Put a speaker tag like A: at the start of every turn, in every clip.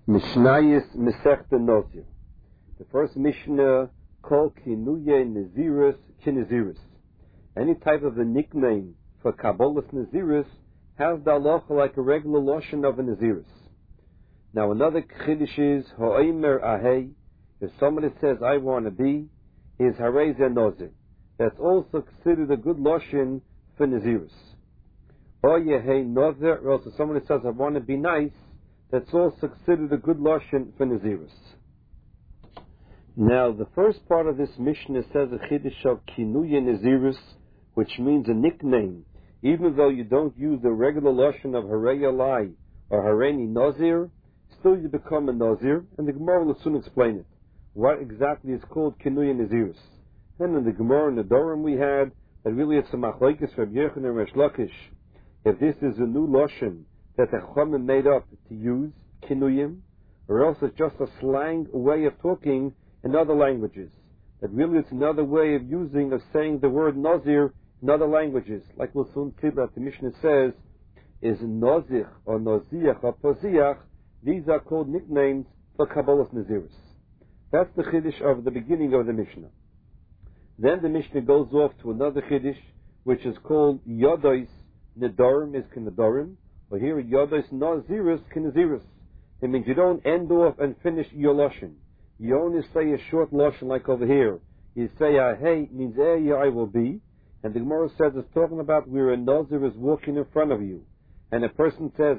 A: Mishnayis Masechta Nozir. The first Mishnah called Kinuye Nazirus Kinazirus. Any type of a nickname for Kabbalah's Nazirus has the halacha like a regular lotion of a Nazirus. Now another chiddush is Ho'emer Ahei. If somebody says I want to be, is Harei Ze Nozir. That's also considered a good lotion for Nazirus. Or Yehei Nozir, or also somebody says I want to be nice, that's also considered a good lotion for Nazirus. Now, the first part of this Mishnah says a chiddush of Kinuye Nazirus, which means a nickname. Even though you don't use the regular lotion of Harei Alai or Hareini Nazir, still you become a Nazir, and the Gemara will soon explain it. What exactly is called Kinuye Nazirus? And in the Gemara and the Dorim we had, that really it's a machlokes for Rabbi Yochanan and Resh Lakish. If this is a new lotion that the Chachamim made up to use, Kinuyim, or else it's just a slang way of talking in other languages. That really it's another way of saying the word Nazir in other languages. Like we'll soon see that the Mishnah says, is Nozich or Noziach or Poziach, these are called nicknames for Kabbalah's Nazirus. That's the chiddush of the beginning of the Mishnah. Then the Mishnah goes off to another chiddush, which is called Yodos Nedarim is K'Nedarim, or here Yodos Nazirus K'Nazirus. It means you don't end off and finish your lashon. You only say a short lashon like over here. You say Ahei means I will be, and the Gemara says it's talking about where a Nazir is walking in front of you, and a person says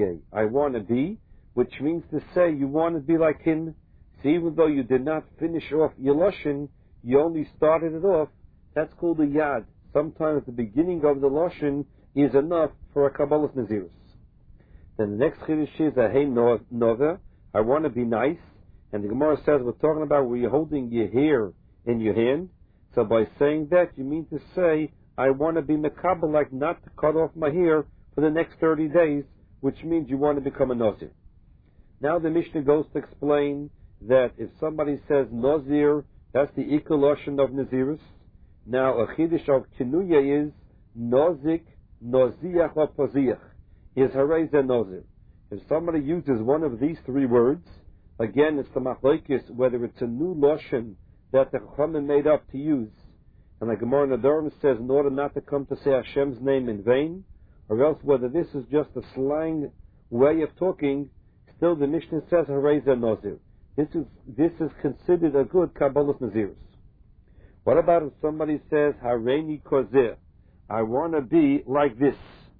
A: I want to be, which means to say you want to be like him. So even though you did not finish off your lashon, you only started it off. That's called a yad. Sometimes the beginning of the lashon is enough for a Kabbalah's Nazirus. Then the next chiddush is Ahei Nover, I want to be nice. And the Gemara says we're talking about where you're holding your hair in your hand. So by saying that, you mean to say, I want to be mekabel, like not to cut off my hair for the next 30 days, which means you want to become a Nazir. Now the Mishnah goes to explain that if somebody says Nazir, that's the equal lotion of Nazirus. Now a chiddush of Kinuye is Nozik, Noziach or Poziach, is Harei Ze Nazir. If somebody uses one of these three words, again it's the machlokes whether it's a new lotion that the Chachamim made up to use. And the Gemara Nedarim says in order not to come to say Hashem's name in vain, or else whether this is just a slang way of talking, still the Mishnah says Harei Ze Nazir. This is considered a good Kabbalah's Nazirus. What about if somebody says Hareini Kozeh, I want to be like this?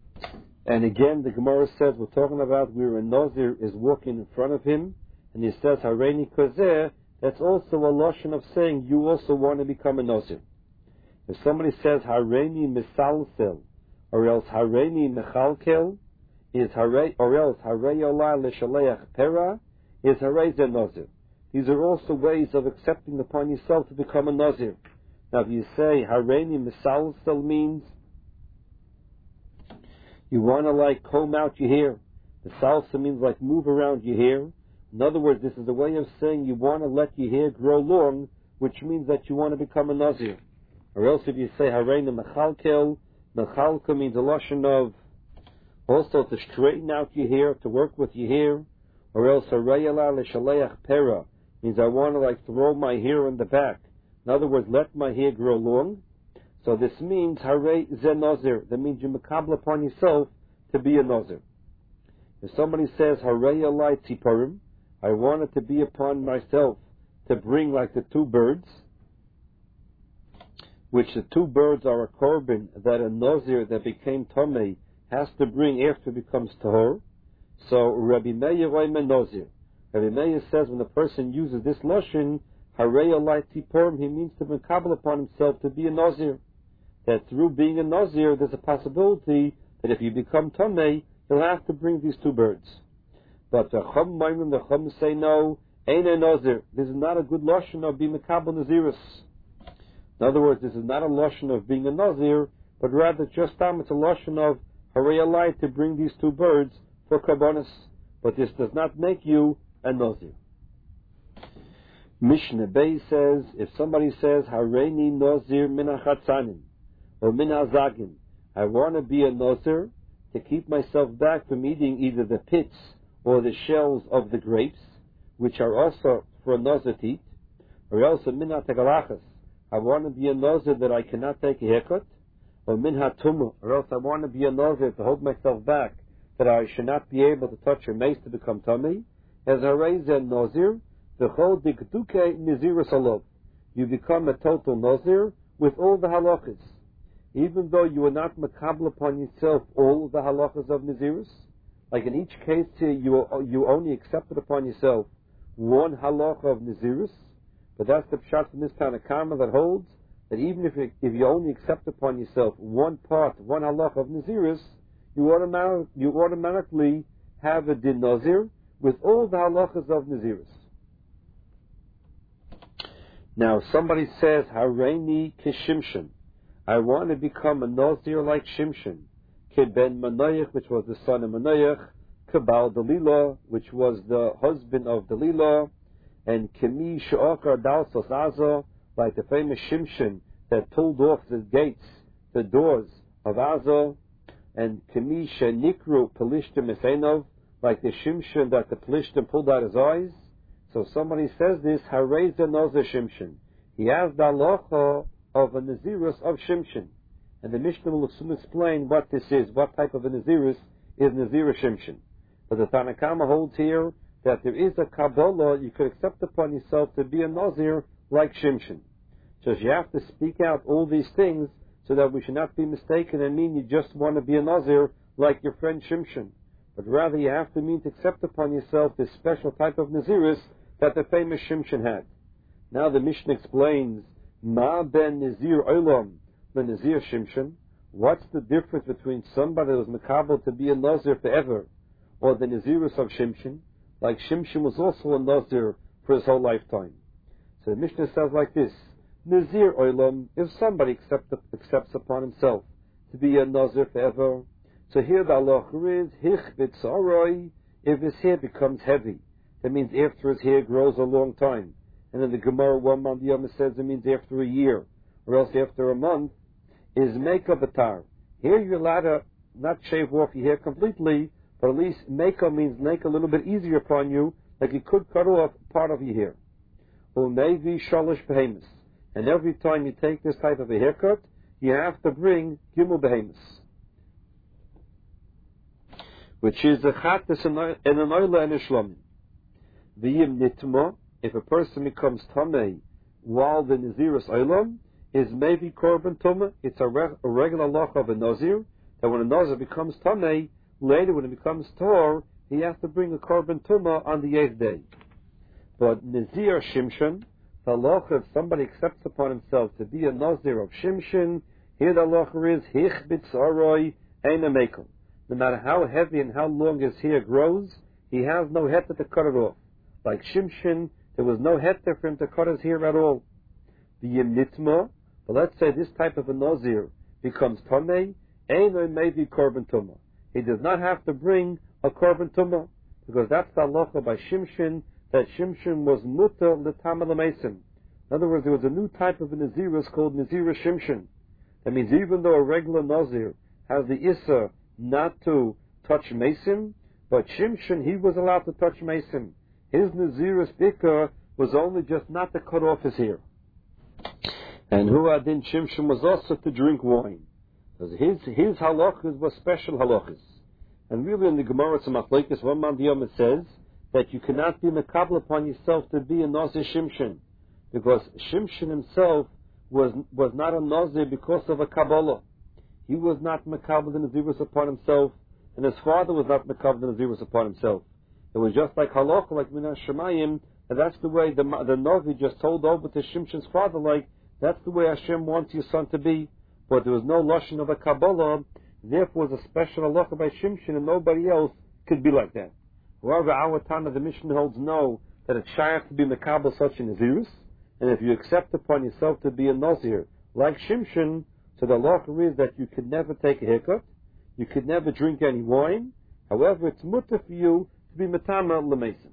A: And again the Gemara says we're talking about where a Nazir is walking in front of him, and he says Hareini Kozeh, that's also a lotion of saying you also want to become a Nazir. If somebody says Hareini Misalsel, or else Hareini Mechalkel, or else Harei Olah L'Shaleach Pera, is Harei Ze Nazir. These are also ways of accepting upon yourself to become a Nazir. Now if you say Hareini Misalsel means you want to comb out your hair. The salsa means move around your hair. In other words, this is a way of saying you want to let your hair grow long, which means that you want to become a Nazir. Or else if you say Hareini Mechalkel, Mechalkel means a lotion of also to straighten out your hair, to work with your hair. Or else Harei Olah L'Shaleach Pera means I want to throw my hair in the back. In other words, let my hair grow long. So this means Harei Ze Nazir. That means you mekabel upon yourself to be a Nazir. If somebody says Harei Alai Tziporim, I want it to be upon myself to bring the two birds, which the two birds are a korban that a Nazir that became Tomei has to bring after it becomes Tahor. So Rabbi Meir Oimer Nazir. Rabbi Meir says when the person uses this lotion, Harei Alai Tziporim, he means to mekabel upon himself to be a Nazir. That through being a Nazir, there's a possibility that if you become Tomei, you'll have to bring these two birds. But the Chum say no, ain't a Nazir. This is not a good lotion of being mekabel Nazirus. In other words, this is not a lotion of being a Nazir, but rather just it's a lotion of Harei Alai to bring these two birds for Karbonos. But this does not make you a Nazir. Mishnah Bey says, if somebody says Hareini Nazir min hachatzanim, or min hazagim, I want to be a Nazir to keep myself back from eating either the pits or the shells of the grapes, which are also for a nazir to eat, or else a minhat galachas, I want to be a nazir that I cannot take a haircut, or minhat tumah, or else I want to be a nazir to hold myself back, that I should not be able to touch your mace to become tummy, as a razor nazir, the whole digduke nazirus alov. You become a total nazir with all the halachas. Even though you are not makabel upon yourself all the halachas of nazirus, like in each case here, you only accepted upon yourself one halacha of nazirus, but that's the pshat from this kind of karma that holds that even if you only accept upon yourself one part, one halacha of nazirus, you automatically have a din nazir with all the halachas of nazirus. Now, somebody says, Hareini kishimshon. I want to become a nazir like Shimshon. Keben Manoach, which was the son of Manoach. Kabal Delilah, which was the husband of Delilah. And Kemi She'okar Dalsos Aza, like the famous Shimshon that pulled off the gates, the doors of Aza. And Kemi She'nikru Pelishtim Esenov, like the Shimshon that the Pelishtim pulled out his eyes. So somebody says this, Hareza Nazir Shimshon. He has the halacha of a Nazirus of Shimshon. And the Mishnah will soon explain what this is, what type of a Nazirus is Nazir Shimshon. But the Tanna Kama holds here that there is a Kabbalah you could accept upon yourself to be a Nazir like Shimshon. So you have to speak out all these things so that we should not be mistaken and mean you just want to be a Nazir like your friend Shimshon. But rather you have to mean to accept upon yourself this special type of Nazirus that the famous Shimshon had. Now the Mishnah explains, Ma ben Nazir Olam, the Nazir Shimshon. What's the difference between somebody that was makabel to be a Nazir forever, or the Nazirus of Shimshon? Like Shimshon was also a Nazir for his whole lifetime. So the Mishnah says like this, Nazir Olam, if somebody accepts upon himself to be a Nazir forever, so here the halacha is, Hich b'tzaroi, if his hair becomes heavy. That means after his hair grows a long time. And then the Gemara one month Yom says it means after a year, or else after a month, is Meka Batar. Here you're allowed to not shave off your hair completely, but at least Meka means make a little bit easier upon you, like you could cut off part of your hair. Unevi Shalish Behemus. And every time you take this type of a haircut, you have to bring Gimel Behemus, which is a Chattis and an Oila and a Shlomim. V'yim nitma, if a person becomes tamei while the Nazirus Olam is maybe korban tumah, it's a regular law of a Nazir, that when a Nazir becomes tamei, later when it becomes tor, he has to bring a korban tumah on the 8th day. But Nazir Shimshon, the law if somebody accepts upon himself to be a Nazir of Shimshon, here the law is Hich b'tzaroi ein a mekel. No matter how heavy and how long his hair grows, he has no heter to cut it off. Like Shimshon, there was no heter for him to cut his hair at all. The Yimnitma, but let's say this type of a Nazir becomes Tamei, Eino maybe korban tumah. He does not have to bring a korban tumah, because that's the halacha by Shimshon, that Shimshon was mutter l'tameh l'meisim. In other words, there was a new type of a Nazirus called Nazirus Shimshon. That means even though a regular Nazir has the Issa not to touch Meisim, but Shimshon, he was allowed to touch Meisim. His Nazirus Bika was only just not to cut off his hair. And Huadin Shimshon was also to drink wine. Because his halachas were special halachas. And really in the Gemara Tzemach one man Yom it says that you cannot be makabel upon yourself to be a Nazir Shimshon. Because Shimshon himself was not a Nazir because of a Kabbalah. He was not makabel the Nazirus upon himself, and his father was not makabel the Nazirus upon himself. It was just like halacha, like Minas Shemayim, and that's the way the Navi just told over to Shimshon's father, like, that's the way Hashem wants your son to be. But there was no lashon of a Kabbalah, therefore it was a special halacha by Shimshon, and nobody else could be like that. However, our Tana, the Mishnah holds no, that it's shaykh to be makabel such a Nazirus, and if you accept upon yourself to be a Nazir, like Shimshon, so the halacha is that you could never take a haircut, you could never drink any wine. However, it's mutter for you to be metama l'meisim.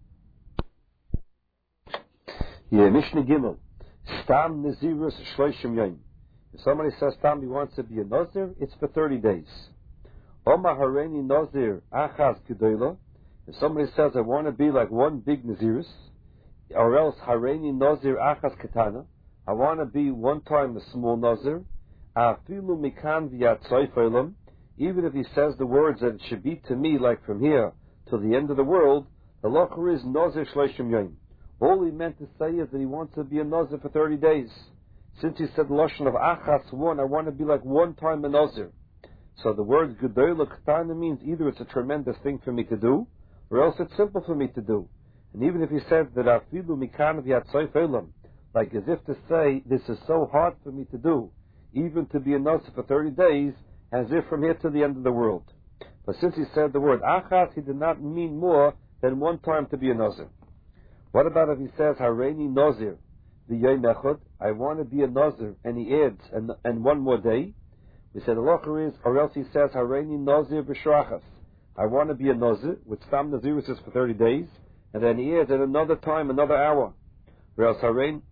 A: Yeah, Mishnah Gimel. Stam Nazirus Shloshim Yom. If somebody says Stam he wants to be a Nazir, it's for 30 days. Oma Hareni Nazir Achaz Gedola. If somebody says, I want to be like one big Nazirus, or else Hareini Nazir Achas Ketana, I want to be one time a small Nazir, Afilu Mikan V'Yatzai Feilam, even if he says the words that it should be to me like from here till the end of the world, the locher is Nazir Shleishim Yom. All he meant to say is that he wants to be a Nazir for 30 days. Since he said Lashon of Achas, one, I want to be like one time a Nazir. So the word Gedola Ketana means either it's a tremendous thing for me to do, or else it's simple for me to do. And even if he said that Afilu Mikan V'Yatzai Feilam, like as if to say, this is so hard for me to do, even to be a Nazir for 30 days, as if from here to the end of the world. But since he said the word Achas, he did not mean more than one time to be a Nazir. What about if he says, Hareini Nazir, V'Yom Echad, I want to be a Nazir, and he adds, and one more day? We said the locher is, or else he says, Hareini Nazir V'Shrachas, I want to be a Nazir, with Stam Nazirus is for 30 days, and then he adds at another time, another hour. Or else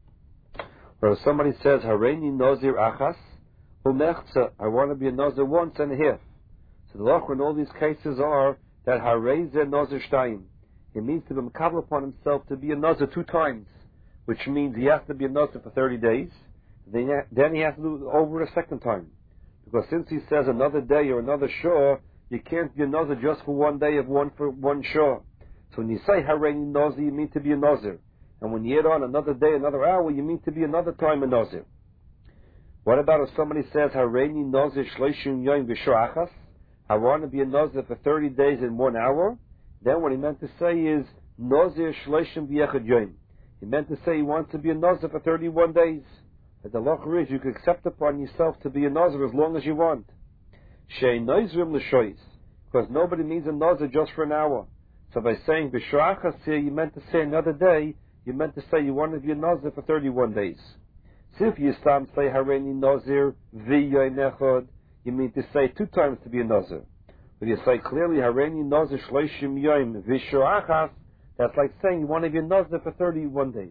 A: if somebody says, Hareini Nazir Achas, Umechza, I want to be a Nazir once and a half. So the locher in all these cases are that Hareze Nazir Shtayim. It means to be makabel upon himself to be a Nazir 2 times, which means he has to be a Nazir for 30 days, then he has to do it over a second time. Because since he says another day or another shore, you can't be a Nazir just for one day of one shore. So when you say Hareini Nazir, you mean to be a Nazir. And when you add on another day, another hour, you mean to be another time a Nazir. What about if somebody says, Hareini Nazir Shleishim Yom V'Shrachas, I want to be a Nazir for 30 days in 1 hour? Then what he meant to say is, Nazir Shleishim V'Yechad Yom. He meant to say he wants to be a Nazir for 31 days. But the locher is, you can accept upon yourself to be a Nazir as long as you want. Shei Nazrim L'Shois, because nobody means a Nazir just for an hour. So by saying V'Shrachas here, you meant to say another day, you meant to say you want to be a Nazir for 31 days. So if you say Hareini Nazir V'Yom Echad, you mean to say 2 times to be a Nazir. But you say clearly Hareini Nazir Shleishim Yom V'Shrachas, that's like saying you want to be a Nazir for 31 days.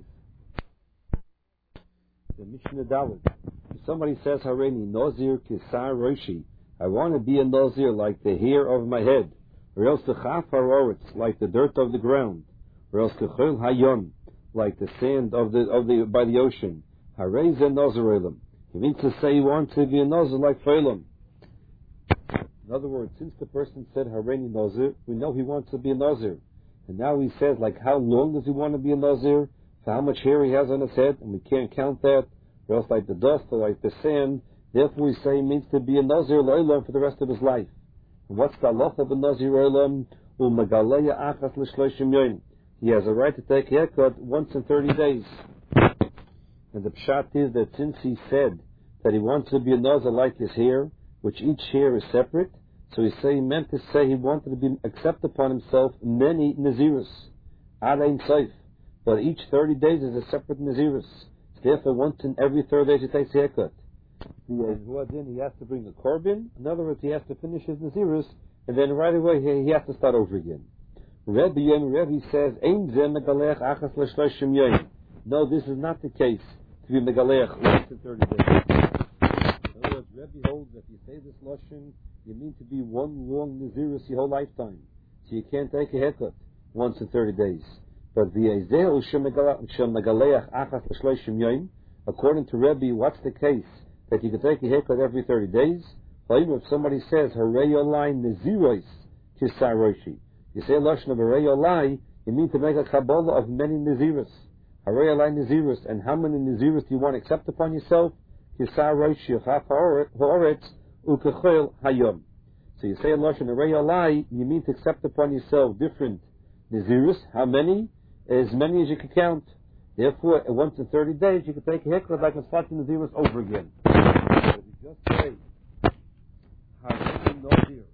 A: The Mishnah Dalet. If somebody says Hareini Nazir Kisar Roshi, I want to be a Nazir like the hair of my head, or else the Chaf HaOretz, like the dirt of the ground, or else the Chol Hayom, like the sand by the ocean. Harei ze Nazir Olam. He means to say he wants to be a Nazir like Olam. In other words, since the person said Hareini Nazir, we know he wants to be a Nazir. And now he says, like, how long does he want to be a Nazir? For how much hair he has on his head, and we can't count that. Or else like the dust or like the sand. Therefore we say he means to be a Nazir Olam for the rest of his life. And what's the halacha of a Nazir Olam? U'magaleya achas l'shloshim yom. He has a right to take a haircut once in 30 days. And the pshat is that since he said that he wants to be a Nazir like his hair, which each hair is separate, so he meant to say he wanted to accept upon himself many Nazirus, ad ein sof, but each 30 days is a separate Nazirus. So therefore, once in every 3rd day he takes a haircut. He has to bring a korban. In other words, he has to finish his Nazirus, and then right away he has to start over again. Rebbe says, Ein ze megalech achas l'shloshim yom. No, this is not the case to be megalech once in 30 days. In other words, Rebbe holds that if you say this lashon, you mean to be one long Nazirus your whole lifetime. So you can't take a haircut once in 30 days. But according to Rebbe, what's the case? That you can take a haircut every 30 days? If somebody says, Harei Olai Naziros Kisar Roshi, you say a lashon of Harei Olai, you mean to make a Kabbalah of many Nazirus. Harei Olai Nazirus, and how many Nazirus do you want to accept upon yourself? Kisar Roshi, Chaf HaOretz, Ukechol Hayom. So you say a lashon Harei Olai, you mean to accept upon yourself different Nazirus. How many? As many as you can count. Therefore, once in 30 days, you can take a haircut like a Sfat Nazirus over again. So if you just say, Hareini Nazir,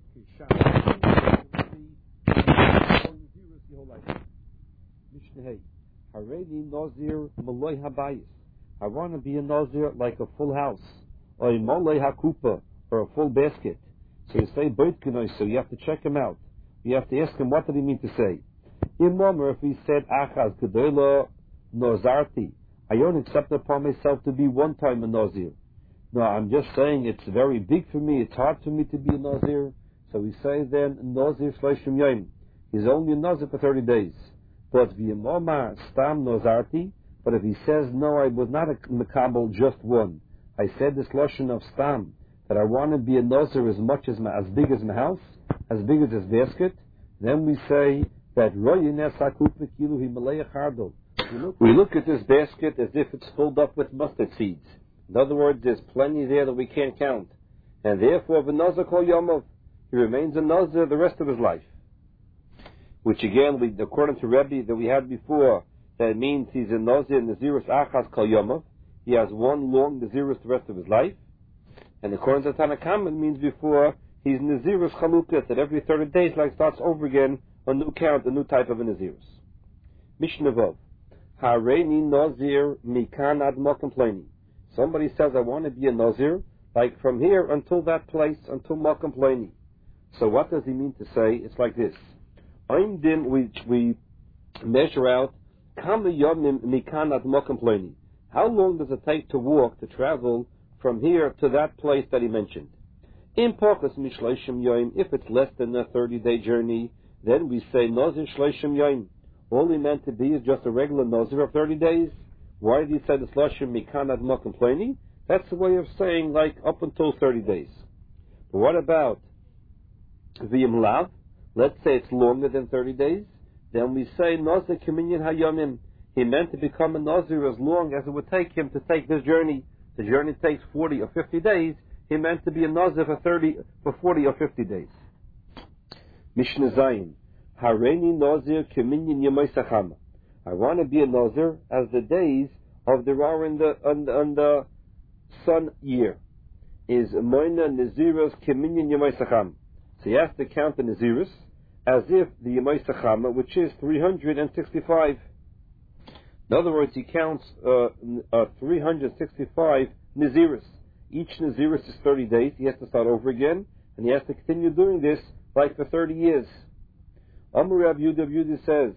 A: Nazirus your whole life. Mishnah Hey. Hareini Nazir Maloi Habayis. I want to be a Nazir like a full house, or a Maloi HaKupa, or a full basket. So you say, so you have to check him out. You have to ask him, what did he mean to say? If he said, Achaz Gedola Nazarti, I don't accept upon myself to be one time a Nazir. No, I'm just saying it's very big for me, it's hard for me to be a Nazir. So we say then, Nazir Shloshim Yom. he's only a Nazir for 30 days. But v'yemomar stam nozarti, but if he says, no, I was not a Mekabel, just one. I said this Lashon of stam, that I want to be a Nazir as big as my house, as big as his basket, then we say that we look at this basket as if it's filled up with mustard seeds. In other words, there's plenty there that we can't count. And therefore, the Nazir kol yomov, he remains a Nazir the rest of his life. Which again, according to Rebbe that we had before, that means he's a Nazir Nazirus achas kol yomov. He has one long Nazirus the rest of his life. And according to Tanakam, it means before, he's Nazirus Chalukas, that every 30 days starts over again, a new count, a new type of a Nazirus. Mishnah Vav. Hareini Nazir mikan ad mokem pleni. Somebody says, I want to be a Nazir, like from here until that place, until mokem pleni. So what does he mean to say? It's like this. Oimdim, which we measure out, kama yomim mikan ad mokem pleni. How long does it take to walk, to travel from here to that place that he mentioned? In Pochas Mishleishim Yoim, if it's less than a 30-day journey, then we say Nazir Shleishim Yoim. All he meant to be is just a regular Nazir of 30 days. Why did he say the Slashim Mikan Ad Mokem Pleni? That's the way of saying up until 30 days. But what about V'yim Lav? Let's say it's longer than 30 days. Then we say Nazir Keminyan Hayomim. He meant to become a Nazir as long as it would take him to take this journey. The journey takes 40 or 50 days. He meant to be a Nazir for 40 or 50 days. Mishnah Zayin. Hareini Nazir Keminyan Yemay Sachama. I want to be a Nazir as the days of the Ra on the sun year. Is Moina Nazirus Keminyan Yemay Sacham. So he has to count the Nazirus as if the Yemay Sachama, which is 365. In other words, he counts 365 Nazirus. Each Nazirus is 30 days. He has to start over again, and he has to continue doing this for 30 years. Amar Rab Yehuda says,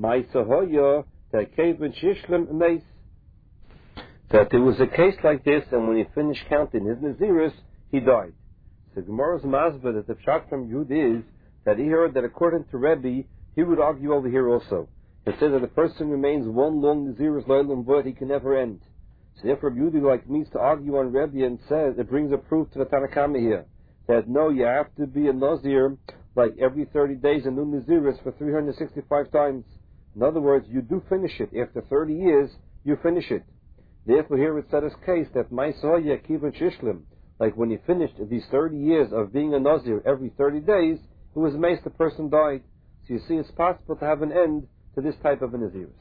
A: that there was a case like this, and when he finished counting his Nazirus, he died. So Gemara's Masba, that the pshat from Yud is that he heard that according to Rebbe, he would argue over here also. He said that the person remains one long Nazirus Leilam Vod, he can never end. So therefore Yud means to argue on Rebbe and says, it brings a proof to the Tanakama here, that no, you have to be a Nazir every 30 days, a new Nazirus for 365 times. In other words, you do finish it. After 30 years, you finish it. Therefore here it's said as case that Maisoya Kivan Shishlim, when he finished these 30 years of being a Nazir every 30 days, it was amazed the person died. So you see, it's possible to have an end to this type of a Nazirus.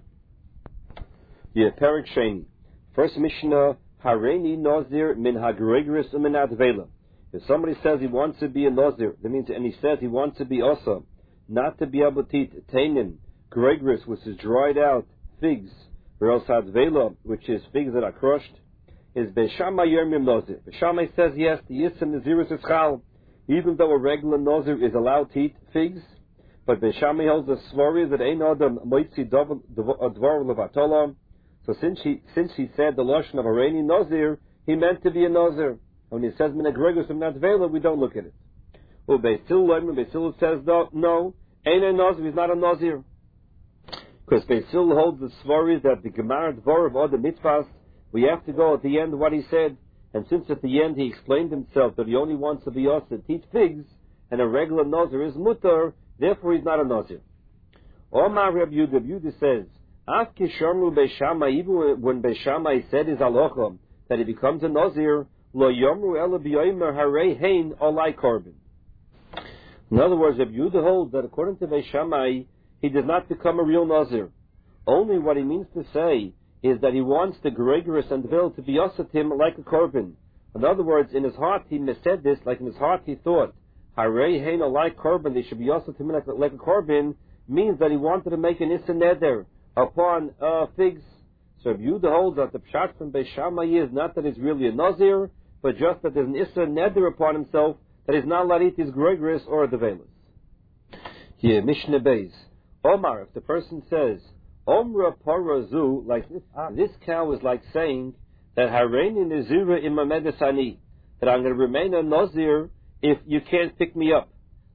A: Yeah, Perik Sheni. First Mishnah, Hareini Nazir min hagregris umin advela. If somebody says he wants to be a Nazir, that means, and he says he wants to be also, not to be able to eat tainin, gregris, which is dried out figs, or else advela, which is figs that are crushed, is Beishamai Yermim Nazir. Beishamai says yes, the Yisem Nazirus is chal, even though a regular Nazir is allowed to eat figs, but Beishamai holds the svari that Ein Adam Moitzi Dvar Levatola. So since he said the Lashon of Hareini Nazir, he meant to be a Nazir. When he says Minagregus from Natvela, we don't look at it. Well, Beisil says no, Ein a Nazir, he's not a Nazir. Because Beisil holds the svari that the Gemara Dvar of other mitzvahs, we have to go at the end of what he said. And since at the end he explained himself that he only wants to be asked to teach figs, and a regular Nazir is mutar, therefore he's not a Nazir. Omar Reb Yehuda says, Afki Sharmu Beishamai, even when Beishamai said his halacha, that he becomes a Nazir, Lo Yomru Ela B'yomer Harei Hein Olai Korban. In other words, Reb Yehuda holds that according to Beishamai, he did not become a real Nazir. Only what he means to say is that he wants the Gregorus and Vil to be osat him like a Korban. In other words, in his heart he said this, in his heart he thought, Harei Hein Olai Korban, they should be osat him like a Korban, means that he wanted to make an Issa Neder upon figs. So Reb Yehuda holds that the pshat from Beishamai is not that he's really a Nazir, but just that there's an Issa Neder upon himself that he's not allowed to eat his Gregorus or the Velas. Here, Mishnah Beis. Omar, if the person says, Omra Parazu, this cow is like saying that Hareini Nazira imamedesani, that I'm going to remain a Nazir if you can't pick me up.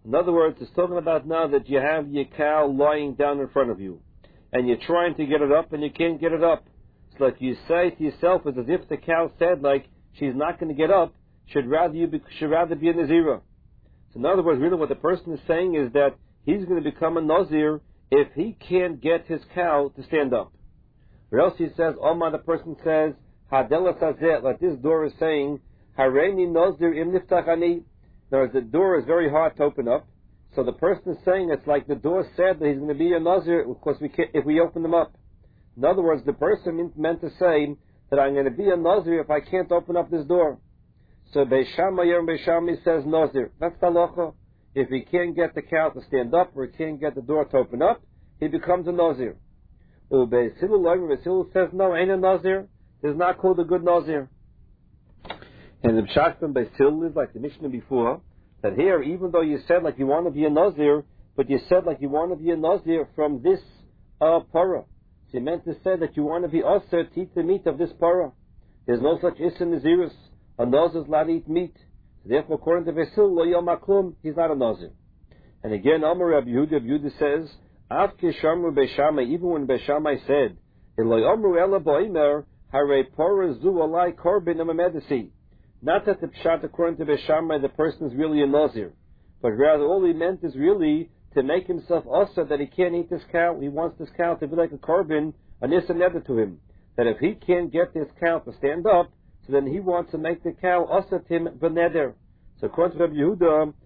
A: In other words, it's talking about now that you have your cow lying down in front of you, and you're trying to get it up, and you can't get it up. It's like you say to yourself, it's as if the cow said, like, she's not going to get up, should rather be a Nazirah. So in other words, really what the person is saying is that he's going to become a Nazir if he can't get his cow to stand up. Or else he says, Omar, the person says, Hadela Sazeh, like this door is saying, Hareini Nazir im niftachani. In other words, the door is very hard to open up. So the person is saying it's like the door said that he's going to be a Nazir, of course, if we open them up. In other words, the person meant to say that I'm going to be a Nazir if I can't open up this door. So Beis Shammai says Nazir. That's the halacha. If he can't get the cow to stand up or he can't get the door to open up, he becomes a Nazir. Beis Hillel says no, ain't a Nazir. He's not called a good Nazir. And the Pshat from Beis Hillel is like the Mishnah before, that here, even though you said like you want to be a Nazir, but you said like you want to be a Nazir from this parah. So you meant to say that you want to be Aser to eat the meat of this parah. There's no such Issa Nazirus. A Nazir is allowed to eat meat. So therefore, according to Beis Hillel, Lo Yom HaKlum, he's not a Nazir. And again, Amar Rabbi Yehuda says, Av Kishamru Beis Shammai, even when Beis Shammai said, Lo Yomru Ela Boimer, Hare Porah Zu Alai Korban Amamedasi. Not that the Pshat, according to Beis Shammai, the person is really a Nazir, but rather all he meant is really to make himself also that he can't eat this cow. He wants this cow to be like a korban, an issa neder to him. That if he can't get this cow to stand up, so then he wants to make the cow also to him v'neder. So according to Rabbi Yehuda,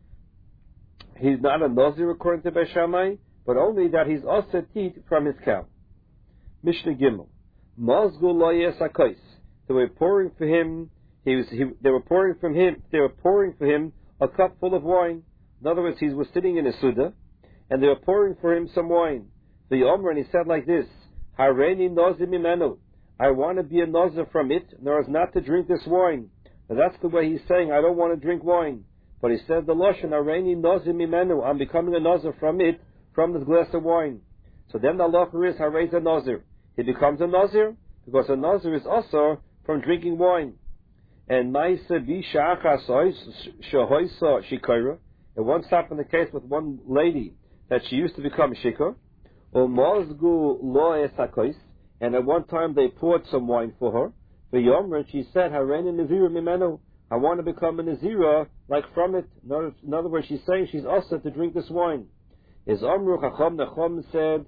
A: he's not a Nazir according to Beis Shammai, but only that he's also to eat from his cow. Mishnah Gimel. Mazgu lo yesakos. They were pouring for him. They were pouring for him a cup full of wine. In other words, he was sitting in a suda, and they were pouring for him some wine. The Omer, and he said like this, Hareini Nazir mimenu. I want to be a Nazir from it, in other words, not to drink this wine. Now that's the way he's saying, I don't want to drink wine. But he said the Lashon, Hareini Nazir mimenu. I'm becoming a Nazir from it, from this glass of wine. So then the halacha is Harei a Nazir. He becomes a Nazir, because a Nazir is also from drinking wine. And Maisa Bisha Achas Shahoisa Shikara. It once happened the case with one lady that she used to become shikar, and at one time they poured some wine for her. And she said, Hareni Nazira Mimenu, I want to become a Nazira like from it. In other words, she's saying she's also to drink this wine. Is Amru Chacham said,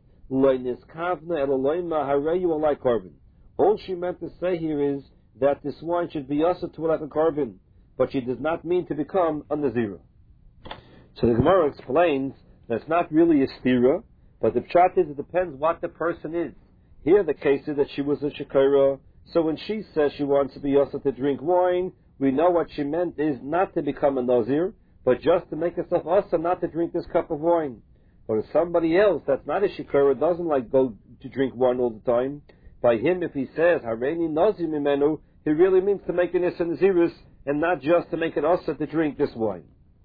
A: all she meant to say here is that this wine should be also to like a korban, but she does not mean to become a Nazira. So the Gemara explains that it's not really a stira, but the pshat is it depends what the person is. Here the case is that she was a shekara, so when she says she wants to be also to drink wine, we know what she meant is not to become a Nazir, but just to make herself also not to drink this cup of wine. But if somebody else that's not a shekara doesn't like go to drink wine all the time, by him if he says Hareini Nazir mimenu, he really means to make an issa nazirus and not just to make it also to drink this wine.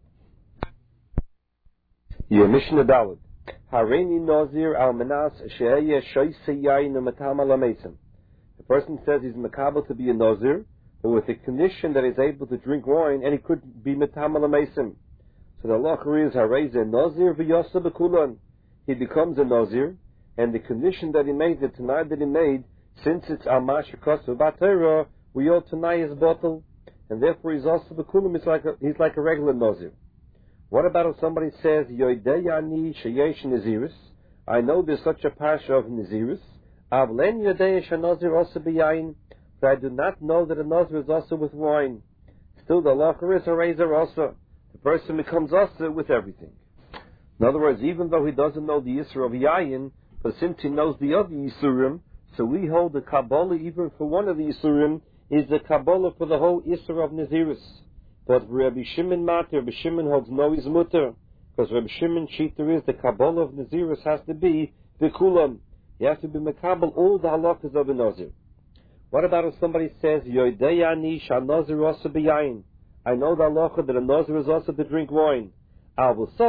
A: Your Mishnah Daled. Hareini Nazir al Manas Sheheya Shoyse Yain Matam Alamesim. The person says he's makabel to be a Nazir, but with the condition that he's able to drink wine and he could be Matam Alamesim. So the halacha is Hareze Nazir v'Yasa Bekulan. He becomes a Nazir, and the condition that he made, the Tanai that he made, since it's Amash Kosu Batera, we all Tanai his bottle, and therefore he's also Bekulam, he's like a regular Nazir. What about if somebody says, Yoideyani Shayesh Naziris? I know there's such a pasha of Naziris. Avlen Yodeya Shanazir also beyain, but I do not know that a Nazir is also with wine. Still, the halacha is a razor also. The person becomes also with everything. In other words, even though he doesn't know the Yisur of Yayin, but since he knows the other Yisurim, so we hold the Kabbalah even for one of the Yisurim is the Kabbalah for the whole Yisur of Naziris. But Rabbi Shimon Matir, Rabbi Shimon holds no is mutter, because Rabbi Shimon Shita is the Kabbalah of Naziris has to be Bikulam. You have to be Makabal all the halakas of a Nazir. What about if somebody says, Yoideyani Shanazir also beyain? I know the halacha that a Nazir is also to drink wine. But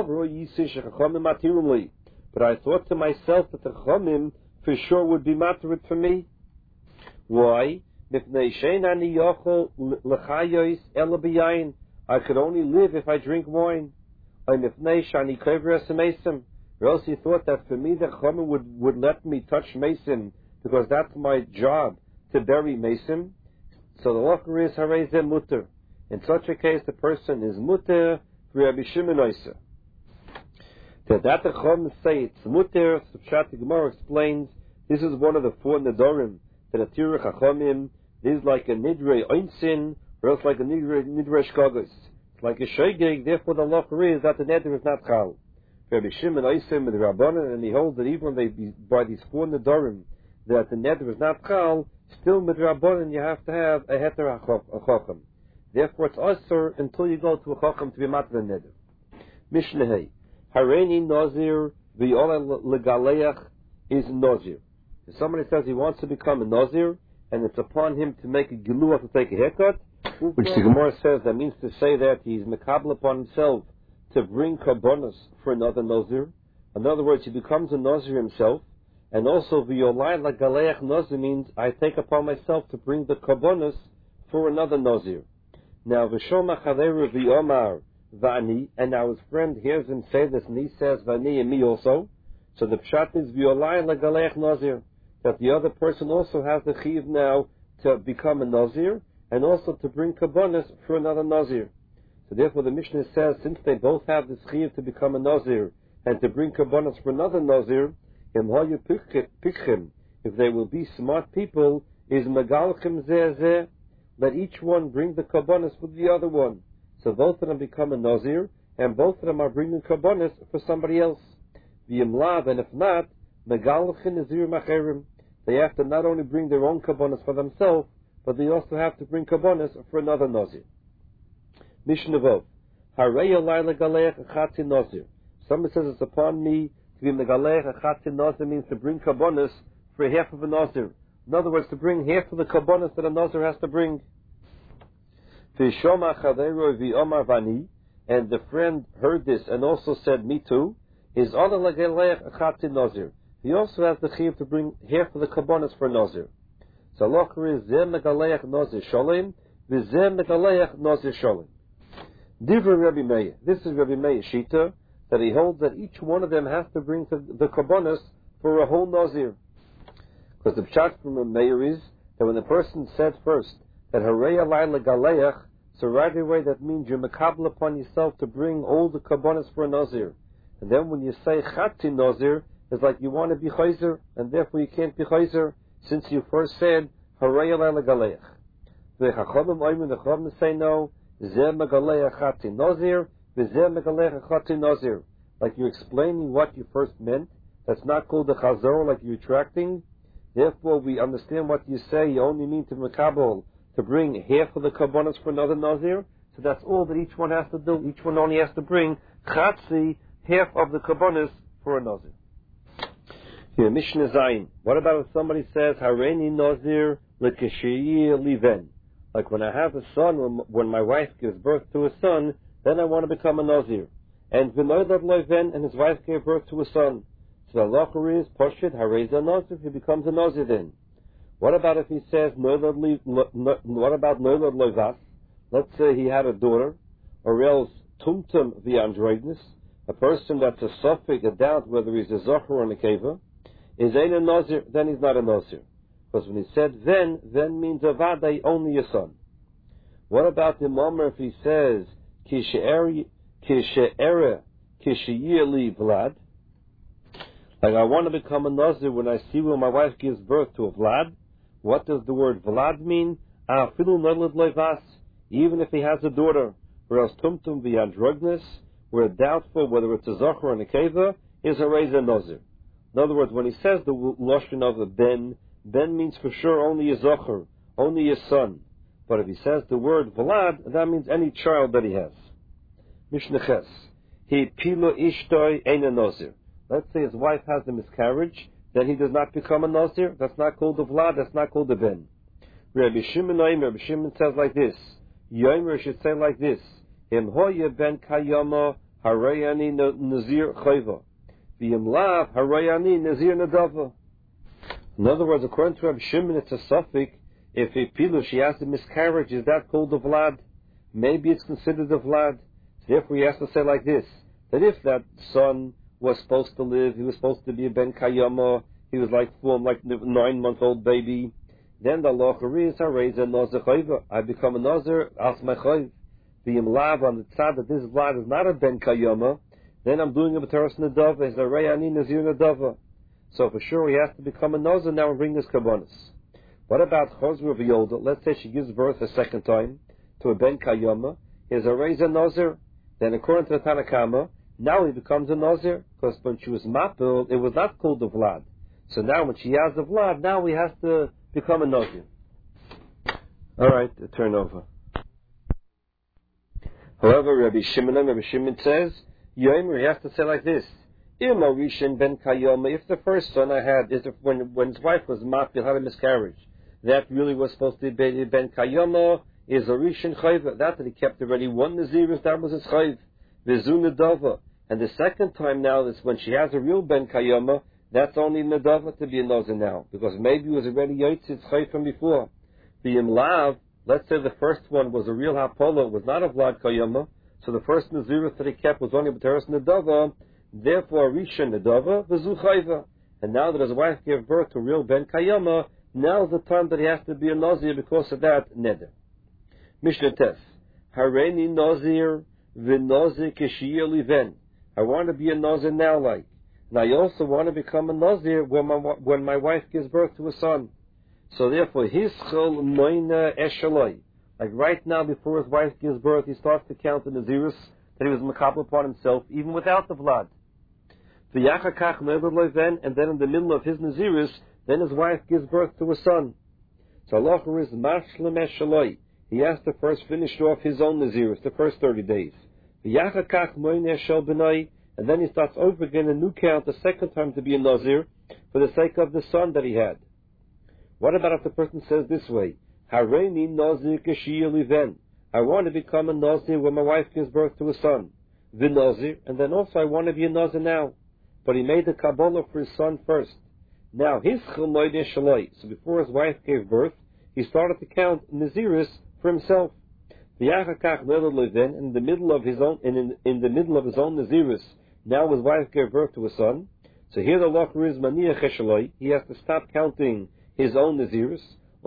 A: I thought to myself that the Chachamim for sure would be materit for me. Why? I could only live if I drink wine. or else he thought that for me the Chachamim would let me touch Mesim because that's my job to bury Mesim. So the locker is Harei Zeh Mutter. In such a case, the person is Mutter for Rabbi Shimon Oisa. That the Chachamim say it's Mutter, so Pshat the Gemara explains this is one of the four Nedorim that a Tirah Chachamim is like a Nidrei Oinsin or else like a Nidrei Shkagos. It's like a Shogeg, therefore the locker is that the Neder is not Chal. Rabbi Shimon Oisim with the Rabbanan, and he holds that even by these four Nedorim that the Neder is not Chal, still with Rabbanan you have to have a Heter HaChacham. Therefore it's Osir until you go to a Chacham to be Mat the Neder. Mishnah Hey. Hareini Nazir V'yola Legaleach is Nazir. If somebody says he wants to become a Nazir, and it's upon him to make a Giluah to take a haircut, which the Gemara says that means to say that he's Mekabel upon himself to bring Karbonos for another Nazir. In other words, he becomes a Nazir himself, and also V'yolai Legaleach Nazir means I take upon myself to bring the Karbonos for another Nazir. Now, V'shoma Chaveru V'yomar Vani, and now his friend hears him say this, and he says Vani and me also. So the pshat is V'yolai Legaleach Nazir, that the other person also has the chiyuv now to become a Nazir, and also to bring Karbonos for another Nazir. So therefore the Mishnah says, since they both have this chiyuv to become a Nazir, and to bring Karbonos for another Nazir, if they will be smart people, is Megalchem Zeh, let each one bring the Karbonos for the other one. So both of them become a Nazir, and both of them are bringing Karbonos for somebody else. V'yimlav, and if not, Megalchem Nazir Macherim. They have to not only bring their own Karbonos for themselves, but they also have to bring Karbonos for another Nazir. Mishnah Vov. Harei Yolai Legaleach Achatzi Nazir. Somebody says it's upon me to be Megaleach Achatzi Nazir means to bring Karbonos for half of a Nazir. In other words, to bring half of the Karbonos that a Nazir has to bring. V'shoma Chaveru V'omar Vani, and the friend heard this and also said, me too, is Ona Legaleach Achatzi Nazir. He also has the chiyuv to bring half of the Karbonos for Nazir. So locher is Zeh Megaleach Nazir Sholem, V'zeh Megaleach Nazir Sholem. Divrei Rabbi Meir. This is Rabbi Meir Shita, that he holds that each one of them has to bring the Karbonos for a whole Nazir. Because the pshat from Rabbi Meir is that when the person said first that Harei Alai Legaleach, so right away that means you're mekabel upon yourself to bring all the Karbonos for a Nazir. And then when you say Chatzi Nazir, it's like you want to be Chayzer, and therefore you can't be Chayzer, since you first said Harei Alai Legaleach. The Chachamim say no, Zeh Megaleach Chatzi Nazir, V'zeh Megaleach Chatzi Nazir. Like you're explaining what you first meant. That's not called the Chazor, like you're retracting. Therefore, we understand what you say. You only mean to Mekabel, to bring half of the Karbonos for another Nazir. So that's all that each one has to do. Each one only has to bring Chatzi, half of the Karbonos for a Nazir. Here, Mishnah Zayin. What about if somebody says, Hareini Nazir L'keshiyir Liven? Like when I have a son, when my wife gives birth to a son, then I want to become a Nazir. And V'noilad Loiven, and his wife gave birth to a son. So the halacha is, Poshit Hareza Nazir, he becomes a Nazir then. What about if he says, what about Noilad Loivas? Let's say he had a daughter, or else Tumtum V'androidness, a person that's a suffix, a doubt whether he's a Zocher or a Nekeva, is ain't a Nazir, then he's not a Nazir. Because when he said then means avadai, only a son. What about the Momer if he says Kishe'eri Kisheyili Vlad? Like I want to become a Nazir when I see when my wife gives birth to a Vlad. What does the word Vlad mean? Afilu Nolad Loivas, even if he has a daughter, whereas Tumtum V'andrognus, we're doubtful whether it's a Zocher or a Nekeva, is a Reza Nazir. In other words, when he says the Lashon of a Ben means for sure only a Zocher, only a son. But if he says the word Vlad, that means any child that he has. Mishnah Ches. He pilo ishtoi ein a Nazir. Let's say his wife has a miscarriage, then he does not become a Nazir. That's not called a Vlad, that's not called a Ben. Rabbi Shimon says like this. Yomer should say like this. Im hoye ben kayama harayani nazir chayva. V'im lav harayani nazir nadava. In other words, according to Rabbi Shimon, it's a suffix. If a pilu, she has a miscarriage, is that called a Vlad? Maybe it's considered a Vlad. So therefore he has to say like this. that if that son was supposed to live, he was supposed to be a ben kayama, he was like 9-month-old baby, then the halacha is hareza nazir chayva. I become a nazir as my chayv. The imlav on the tzad that this vlad is not a ben kayama, then I'm doing a b'teras nedava, is a reyani nazir nedava. So for sure he has to become a nazir now and bring this kabbanis. What about chosru of Yolda? Let's say she gives birth a second time to a ben kayama, is a reza nazir. Then according to the Tanakama, now he becomes a nazir, because when she was mapil, it was not called the vlad. So now when she has the vlad, now he has to become a nazir. All right, turn over. However, Rabbi Shimon says, Yomer, he has to say like this: Imarishin ben kayoma. If the first son I had is when his wife was mapil, had a miscarriage, that really was supposed to be ben kayoma. Is a rishon chayv. That he kept already one nazirus. That was his chayv. V'zu nedava. And the second time now is when she has a real ben kayoma. That's only nedava to be a nazir now, because maybe it was already yotzid chayv from before. The imlav. Let's say the first one was a real hapolo, was not a vlad kayoma. So the first nazirus that he kept was only b'teras nedava. Therefore, rishon nedava v'zu chayva. And now that his wife gave birth to a real ben kayoma, now is the time that he has to be a nazir because of that neder. Mishnah Tes, Hareni Nazir v'Nazir k'shiyah liven. I want to be a Nazir now, like, and I also want to become a Nazir when my wife gives birth to a son. So therefore, hischol moina eshaloi. Like right now, before his wife gives birth, he starts to count the Nazirus that he was makabel upon himself, even without the vlad. V'yachakach never liven, and then in the middle of his Nazirus, then his wife gives birth to a son. So Allah is mashlim eshaloi. He has to first finish off his own Nazirus, the first 30 days. And then he starts over again a new count, the second time to be a Nazir, for the sake of the son that he had. What about if the person says this way, Hareini Nazir k'shiyah liven. I want to become a Nazir when my wife gives birth to a son. The Nazir, and then also I want to be a Nazir now. But he made the Kabbalah for his son first. Now, his Chilmoide Shaloi, so before his wife gave birth, he started to count Nazirus for himself. In the middle of his own, in the middle of his own Nazirus, now his wife gave birth to a son. So here the law is Maniach Eshaloi. He has to stop counting his own Nazirus.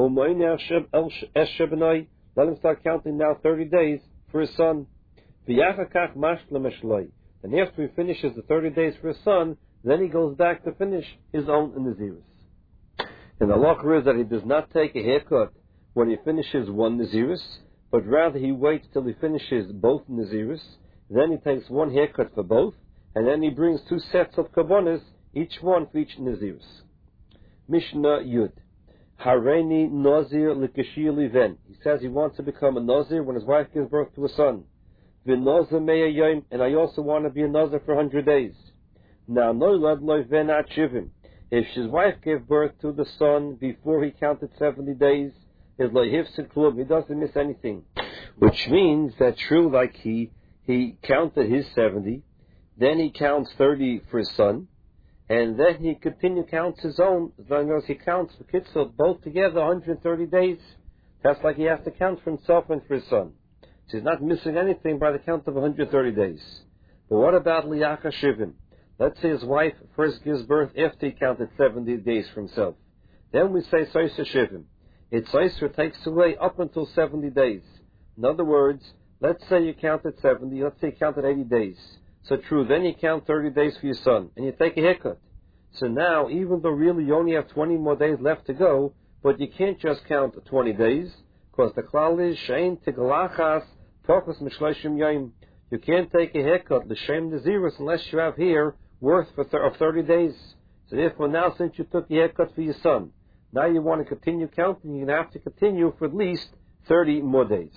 A: Let him start counting now 30 days for his son. And after he finishes the 30 days for his son, then he goes back to finish his own Nazirus. And the law is that he does not take a haircut when he finishes one Nazirus, but rather he waits till he finishes both Nazirus, then he takes one haircut for both, and then he brings 2 sets of kabbonis, each one for each Nazirus. Mishnah Yud. Hareini Nazir l'kashir liven. He says he wants to become a Nazir when his wife gives birth to a son. V'nazir me'ah yom, and I also want to be a Nazir for 100 days. Now, noilad lo ven at shivim. If his wife gave birth to the son before he counted 70 days, his lo'hifsid klum, he doesn't miss anything. Which means that true, like he counted his 70, then he counts 30 for his son, and then he counts his own, as long as he counts for Kitzur, both together 130 days. That's like he has to count for himself and for his son. So he's not missing anything by the count of 130 days. But what about Liyacha Shivim? Let's say his wife first gives birth after he counted 70 days for himself. Then we say Soisa Shivim. Its Soisa takes away up until 70 days. In other words, let's say you counted 70, let's say you counted 80 days. So true, then you count 30 days for your son, and you take a haircut. So now, even though really you only have 20 more days left to go, but you can't just count 20 days, because the klal is shein tiglachas tochas mishloshim yom. You can't take a haircut, l'shem nazirus, unless you have hair worth of 30 days. So therefore now, since you took the haircut for your son, now you want to continue counting, you're going to have to continue for at least 30 more days.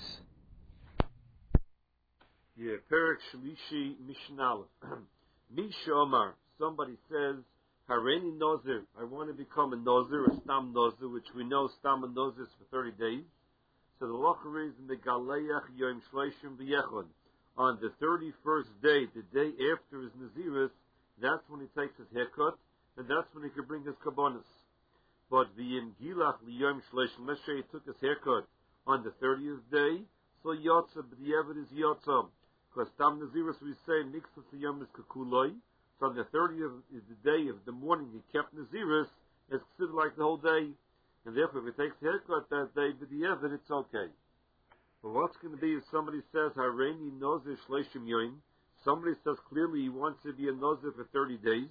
A: Yeah, Perek Shlishi Mishnah. Misha Omar, somebody says, Hareini Nazir, I want to become a Nazir, a Stam Nazir, which we know Stam and Nazir is for 30 days. So the Locher is in the Galeach Yom Shleishim V'Yechon. On the 31st day, the day after his Nazirus, that's when he takes his haircut, and that's when he can bring his Kabbonis. But V'Yim Gilach L'Yom Shleishim, let's say he took his haircut on the 30th day, so Yotza, but the Eved is Yotza. Because Tam Nazirus we say Mixas Yom is Kakuloi. So on the 30th is the day of the morning he kept Nazirus, it's considered like the whole day. And therefore if he takes a haircut that day, but then it's okay. But what's going to be if somebody says Hareini Nozir Shleishim Yoim? Somebody says clearly he wants to be a Nozir for 30 days.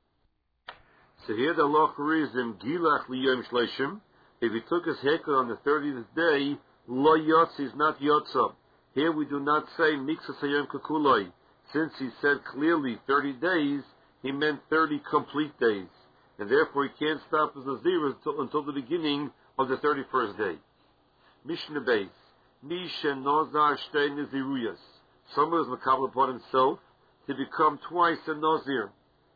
A: So here the locher is in Gilach Liyom Shleishim. If he took his haircut on the 30th day, Lo Yotz is not Yotza. Here we do not say Mixas Hayom Kakuloi. Since he said clearly 30 days, he meant 30 complete days. And therefore he can't stop his Nazir until the beginning of the 31st day. Mishnah Beis. Misha Nozar Shtei Naziruyas. Someone is makabel upon himself to become twice a Nazir.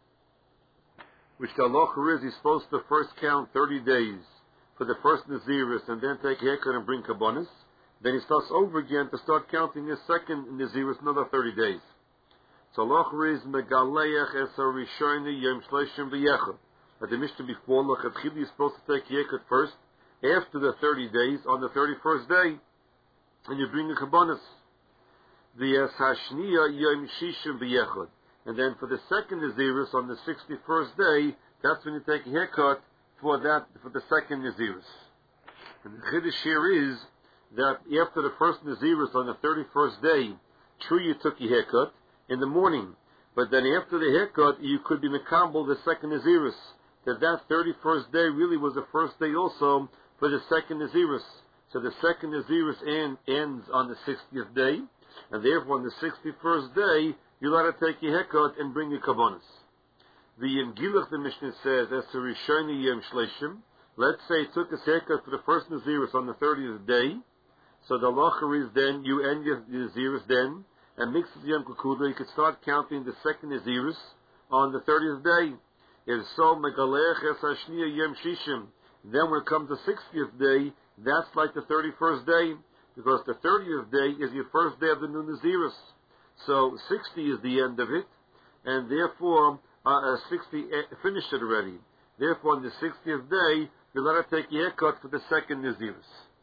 A: Which the halacha is he's supposed to first count 30 days for the first Nazirus and then take a haircut and bring kabbonis. Then he starts over again to start counting his second Nazirus another 30 days. So halacha is megaleach es harishoni yom shleishim v'yechad. At the Mishnah before, Lachatchili is supposed to take a haircut first after the 30 days on the 31st day, and you bring the kabbonis. The hashniya yom shishim v'yechad. And then for the second Nazirus on the 61st day, that's when you take a haircut for the second Nazirus. And the chiddush here is that after the first Nazirus on the 31st day, true you took your haircut in the morning, but then after the haircut you could be mekabel the second Nazirus. That 31st day really was the first day also for the second Nazirus. So the second Nazirus ends on the 60th day, and therefore on the 61st day you're allowed to take your haircut and bring your kabbonis. The Yom Gilach, the Mishnah says, as to Rishoni Yom Shleishim, let's say he took his haircut for the first Nazirus on the 30th day, so the halacha is then, you end your Nazirus then, and mix with Yom Kukudra, you could start counting the second Nazirus on the 30th day. If so, Megalech Es Hashniya Yom Shishim, then when it comes to the 60th day, that's like the 31st day, because the 30th day is your first day of the new Nazirus. So 60 is the end of it, and therefore 60 finished it already. Therefore, on the 60th day, you're allowed to take your haircut for the second Nazirus.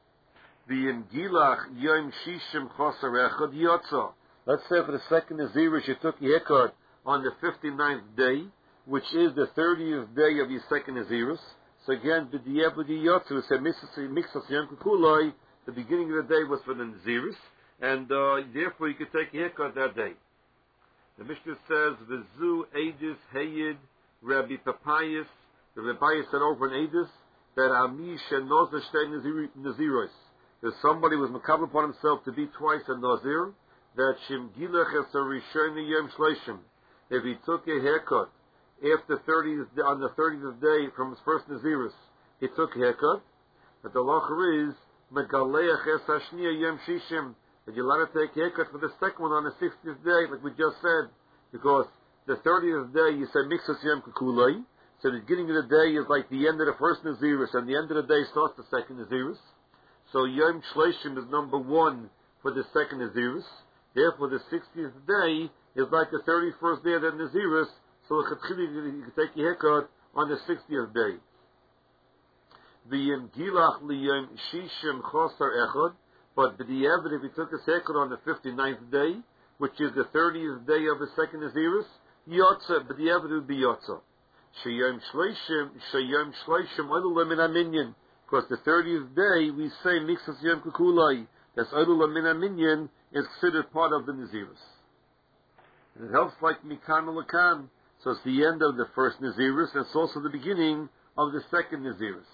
A: The Gilach Yom Shishim Choser Echad Yotza. Let's say for the second Nazirus you took your haircut on the 59th day, which is the 30th day of your second Nazirus. So again, B'diyebudi Yotza, we say Mixas Yom Kukuloi, the beginning of the day was for the Nazirus, and therefore you could take a haircut that day. The Mishnah says, V'zu Eidis Heyid Rabbi Papayas. The Rabbi said over in Eidis that Ami Shenoz Shtei Naziros. That somebody was makabel upon himself to be twice a Nazir, that Shim Gilach Es Harishoni Yom Shleishim. If he took a haircut after on the 30th day from his first Nazirus, he took a haircut. But the halacha is Megaleach Es Hashniya Yom Shishim. That you're allowed to take a haircut for the second one on the 60th day, like we just said, because the 30th day you said Mixas Yom Kukulei, so the beginning of the day is like the end of the first Nazirus, and the end of the day starts the second Nazirus. So Yom Shleishim is number one for the second Nazirus. Therefore, the 60th day is like the 31st day of the Nazirus, so you can take your haircut on the 60th day. The Yom Gilach Liyom Shishim Choser Echad. But if he took his haircut on the 59th day, which is the 30th day of the second Nazirus, Yotza, b'di'evid would be Yotza. Sheyom Shleishim Oilu Min HaMinyan. Because the 30th day, we say Mixas Yom Kukulai. That's Oilu Min HaMinyan is considered part of the Nazirus. And it helps like Mikan Ulakan. So it's the end of the first Nazirus, and it's also the beginning of the second Nazirus.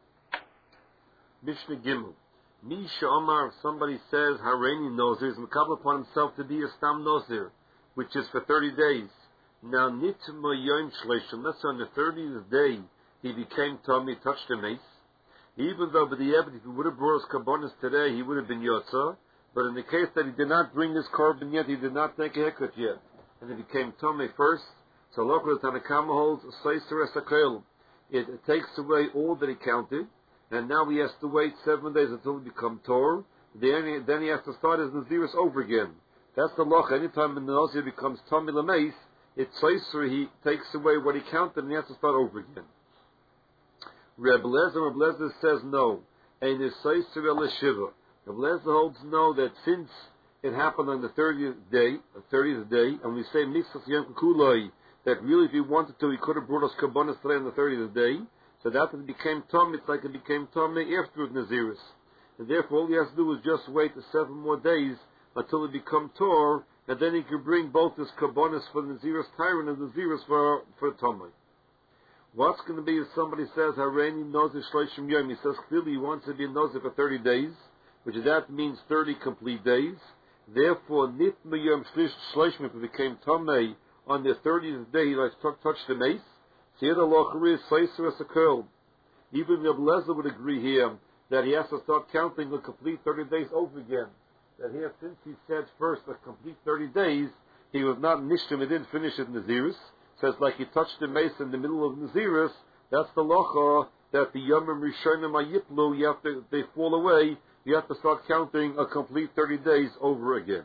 A: Mishnah Gimel. Misha Omar, somebody says, Hareini Nozir, is makabel upon himself to be a Stam Nozir, which is for 30 days. Now, Nitma Yom Shleishim, let's say on the 30th day, he became Tommy, touched the mace. Even though, if he would have brought his kabbonis today, he would have been Yotza. But in the case that he did not bring his korban yet, he did not take a haircut yet. And he became Tommy first. So, local Tanakama holds, Seiser Esakel. It takes away all that he counted. And now he has to wait 7 days until he becomes Torah. Then he has to start his Nazirus over again. That's the loch. Anytime the Nazir becomes Tommy Lameis, it's Seiser, he takes away what he counted and he has to start over again. Reb Lezer says no. And it's Seiser El Shiva. Reb Lezer holds no, that since it happened on the 30th day, and we say Mitzvah Yom Kuloi, that really if he wanted to, he could have brought us Kabbanis today on the 30th day. So that it became Tom, it's like it became Tom afterwards Naziris. And therefore all he has to do is just wait the 7 more days until it become Tor, and then he can bring both his Kabbanis for the Naziris Tyrant and the Naziris for Tomei. What's going to be if somebody says, Hareini Nozir Shloshim Yom, he says clearly he wants to be a Nozir for 30 days, which that means 30 complete days. Therefore, Nitma Yom Shloshim, if it became Tomei on the 30th day, he like touched the mace. So here the Lochari is Seiser as a curl. Even Reb Lezer would agree here that he has to start counting the complete 30 days over again. That here, since he said first the complete 30 days, he was not Nishtim, he didn't finish it in Naziris. Says like he touched the mace in the middle of Naziris, that's the Locha, that the Yomim Rishonim Ayiplu, they fall away, you have to start counting a complete 30 days over again.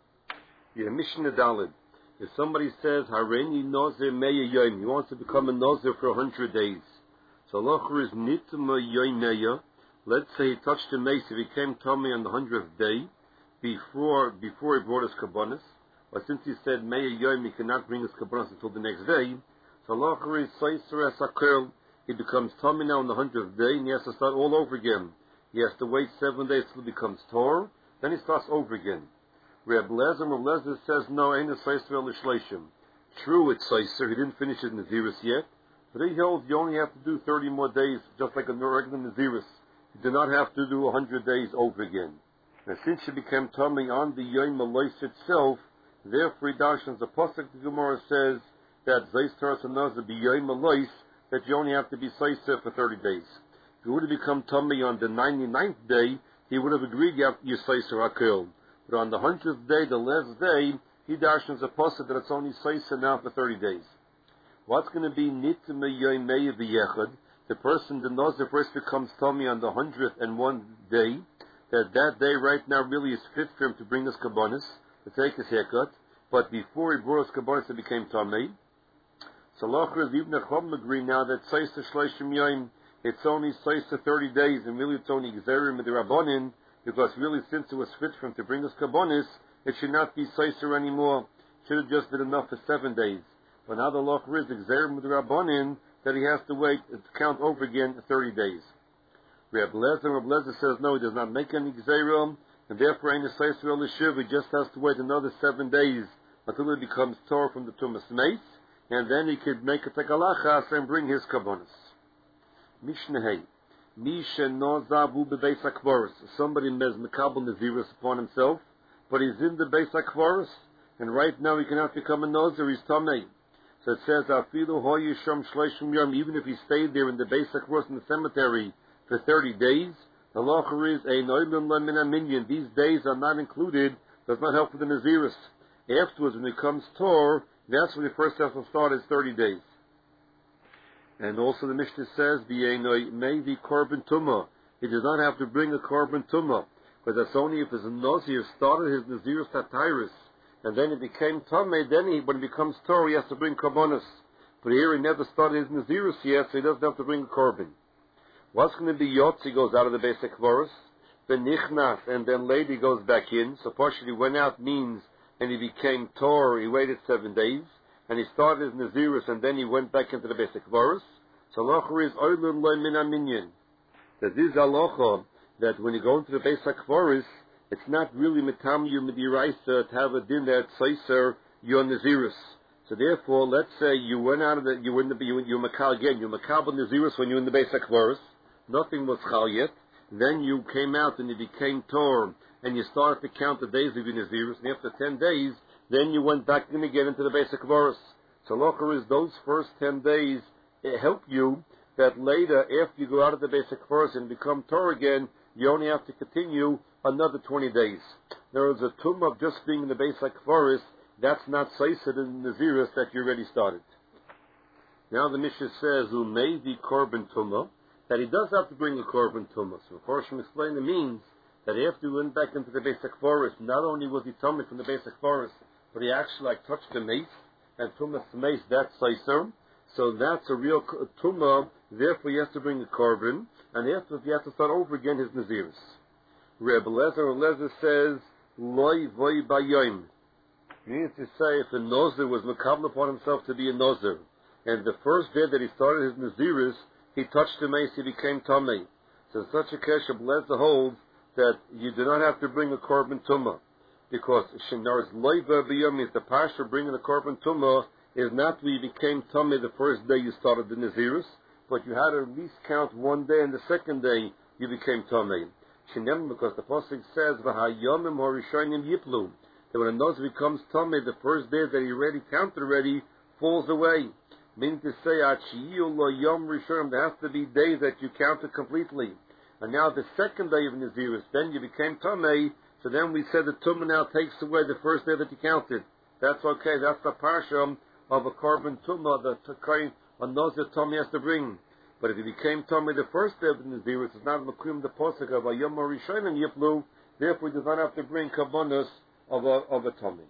A: Yeah, Mishnah Daled. If somebody says, Hareini Nozir Meya Yom, he wants to become a Nozir for 100 days. So Locher is Nitma Yom Meya. Let's say he touched the mace, he became Tomei on the 100th day, before he brought his Kabbanis. But since he said Meya Yom, he cannot bring his Kabbanis until the next day. So Locher is Seiser as Akel. He becomes Tomei now on the 100th day, and he has to start all over again. He has to wait 7 days till it becomes Tor, then he starts over again. Reb Lezer says, no, ain't a Seiser L'Shleishim. True, it's Seiser, he didn't finish it in Naziris yet, but he holds you only have to do 30 more days, just like a regular Naziris. You do not have to do 100 days over again. Now, since you became Tomei on the Yom Alois itself, therefore, Darshans, the Pasuk the Gemara says that Zeis Taras and Nazir be Yom Alois, that you only have to be Seiser for 30 days. If you would have become Tomei on the 99th day, he would have agreed you Seiser Akel. But on the 100th day, the last day, he darshans a pasuk that it's only Seiser now for 30 days. What's going to be Nitma Yom Meya V'Yechad? The person, the Nazir, first becomes Tomei on the 101st day, that day right now really is fit for him to bring his Kabbanis, to take his haircut, but before he brought his Kabbanis, it became Tomei. So Locher is even a Chum agree now that Seiser Shloshim Yom, it's only Seiser 30 days, and really it's only Gzerim and the Rabbanin, because really since it was fit for him to bring his Kabbanis, it should not be Seiser anymore. It should have just been enough for 7 days. But now the Locher is Gzerim with the Rabbanin, that he has to wait to count over again 30 days. Reb Lezer says no, he does not make any Gzerim, and therefore ain't a Seiser L'Shiv, he just has to wait another 7 days until it becomes Tor from the Tumas Mace, and then he could make a Tekalachas and bring his Kabbanis. Mishnah Hey. Misha Nozavu Bebeis HaKvaros. Somebody has Mekabel Naziris upon himself, but he's in the Beis HaKvaros, and right now he cannot become a Nazir, he's Tomei. So it says, Afilu Hoyu Shom Shloshim Yom, even if he stayed there in the Beis HaKvaros in the cemetery for 30 days, the Locher is a Noilun Lamin Aminyan. These days are not included, does not help with the Naziris. Afterwards, when it comes Tor, that's when he first has to start his 30 days. And also the Mishnah says, V'yenoi Mevi Korban Tumah. He does not have to bring a Korban Tumah, but that's only if his Nazir started his Naziris Tatiris, and then he became Tomei, then when he becomes Tor, he has to bring Korbanos. But here he never started his Naziris yet, so he doesn't have to bring a Korban. What's going to be Yotz? He goes out of the Beis HaKvaros, then Nichnas, and then later he goes back in. So partially went out means, and he became Tor, he waited 7 days, and he started his Naziris, and then he went back into the Beis HaKvaros. So Locher is Oilun Lo Min Aminyan. That this Alocha, that when you go into the Beis HaKvaros, it's not really Metam Yu Midiraisa to have a din that Seiser your Naziris. So therefore, let's say you went out of the, you Makal again, you Makal Naziris when you're in the Beis HaKvaros, nothing was Chal yet, then you came out and you became Tor, and you started to count the days of your Naziris, and after 10 days, then you went back in again into the Beis HaKvaros. So Locher is those first 10 days help you, that later, after you go out of the Beis HaKvaros and become Tor again, you only have to continue another 20 days. There is a tumah of just being in the Beis HaKvaros, that's not Seiser in the Naziris that you already started. Now the Mishnah says, Umevi Korban Tumah, that he does have to bring a Korban Tumah. So Farshim explained it means that after he went back into the Beis HaKvaros, not only was he Tomei from the Beis HaKvaros, but he actually touched the mace, and Tumas mace, that's Seiser. So that's a real Tumah, therefore he has to bring a Korban, and afterwards he has to start over again his Naziris. Reb Lezer says, loy voy bayom. Meaning to say, if a Nazir was makabel upon himself to be a Nazir, and the first day that he started his Nazirus, he touched the mace, he became Tamei. So such a case of Leza holds that you do not have to bring a korban tumah, because Shinar's loiva b'yom is the parsha of bringing a korban tumah is not when you became Tamei the first day you started the Nazirus, but you had to at least count one day, and the second day you became Tamei. Shinem, because the pasuk says v'hayomim horishonim yiplu, that when a Nazir becomes Tamei, the first day that he already counted already falls away. Meaning to say, Yom Rishon, there has to be days that you counted completely. And now the second day of Nazirus, then you became Tamei, so then we said the Tumah now takes away the first day that you counted. That's okay, that's the parsha of a korban Tumah that a Nazir Tamei has to bring. But if you became Tamei the first day of the Nazirus, it's not Makum the Posuk of a Yom Rishon and Yiplu, therefore you do not have to bring Kabbanos of a Tamei.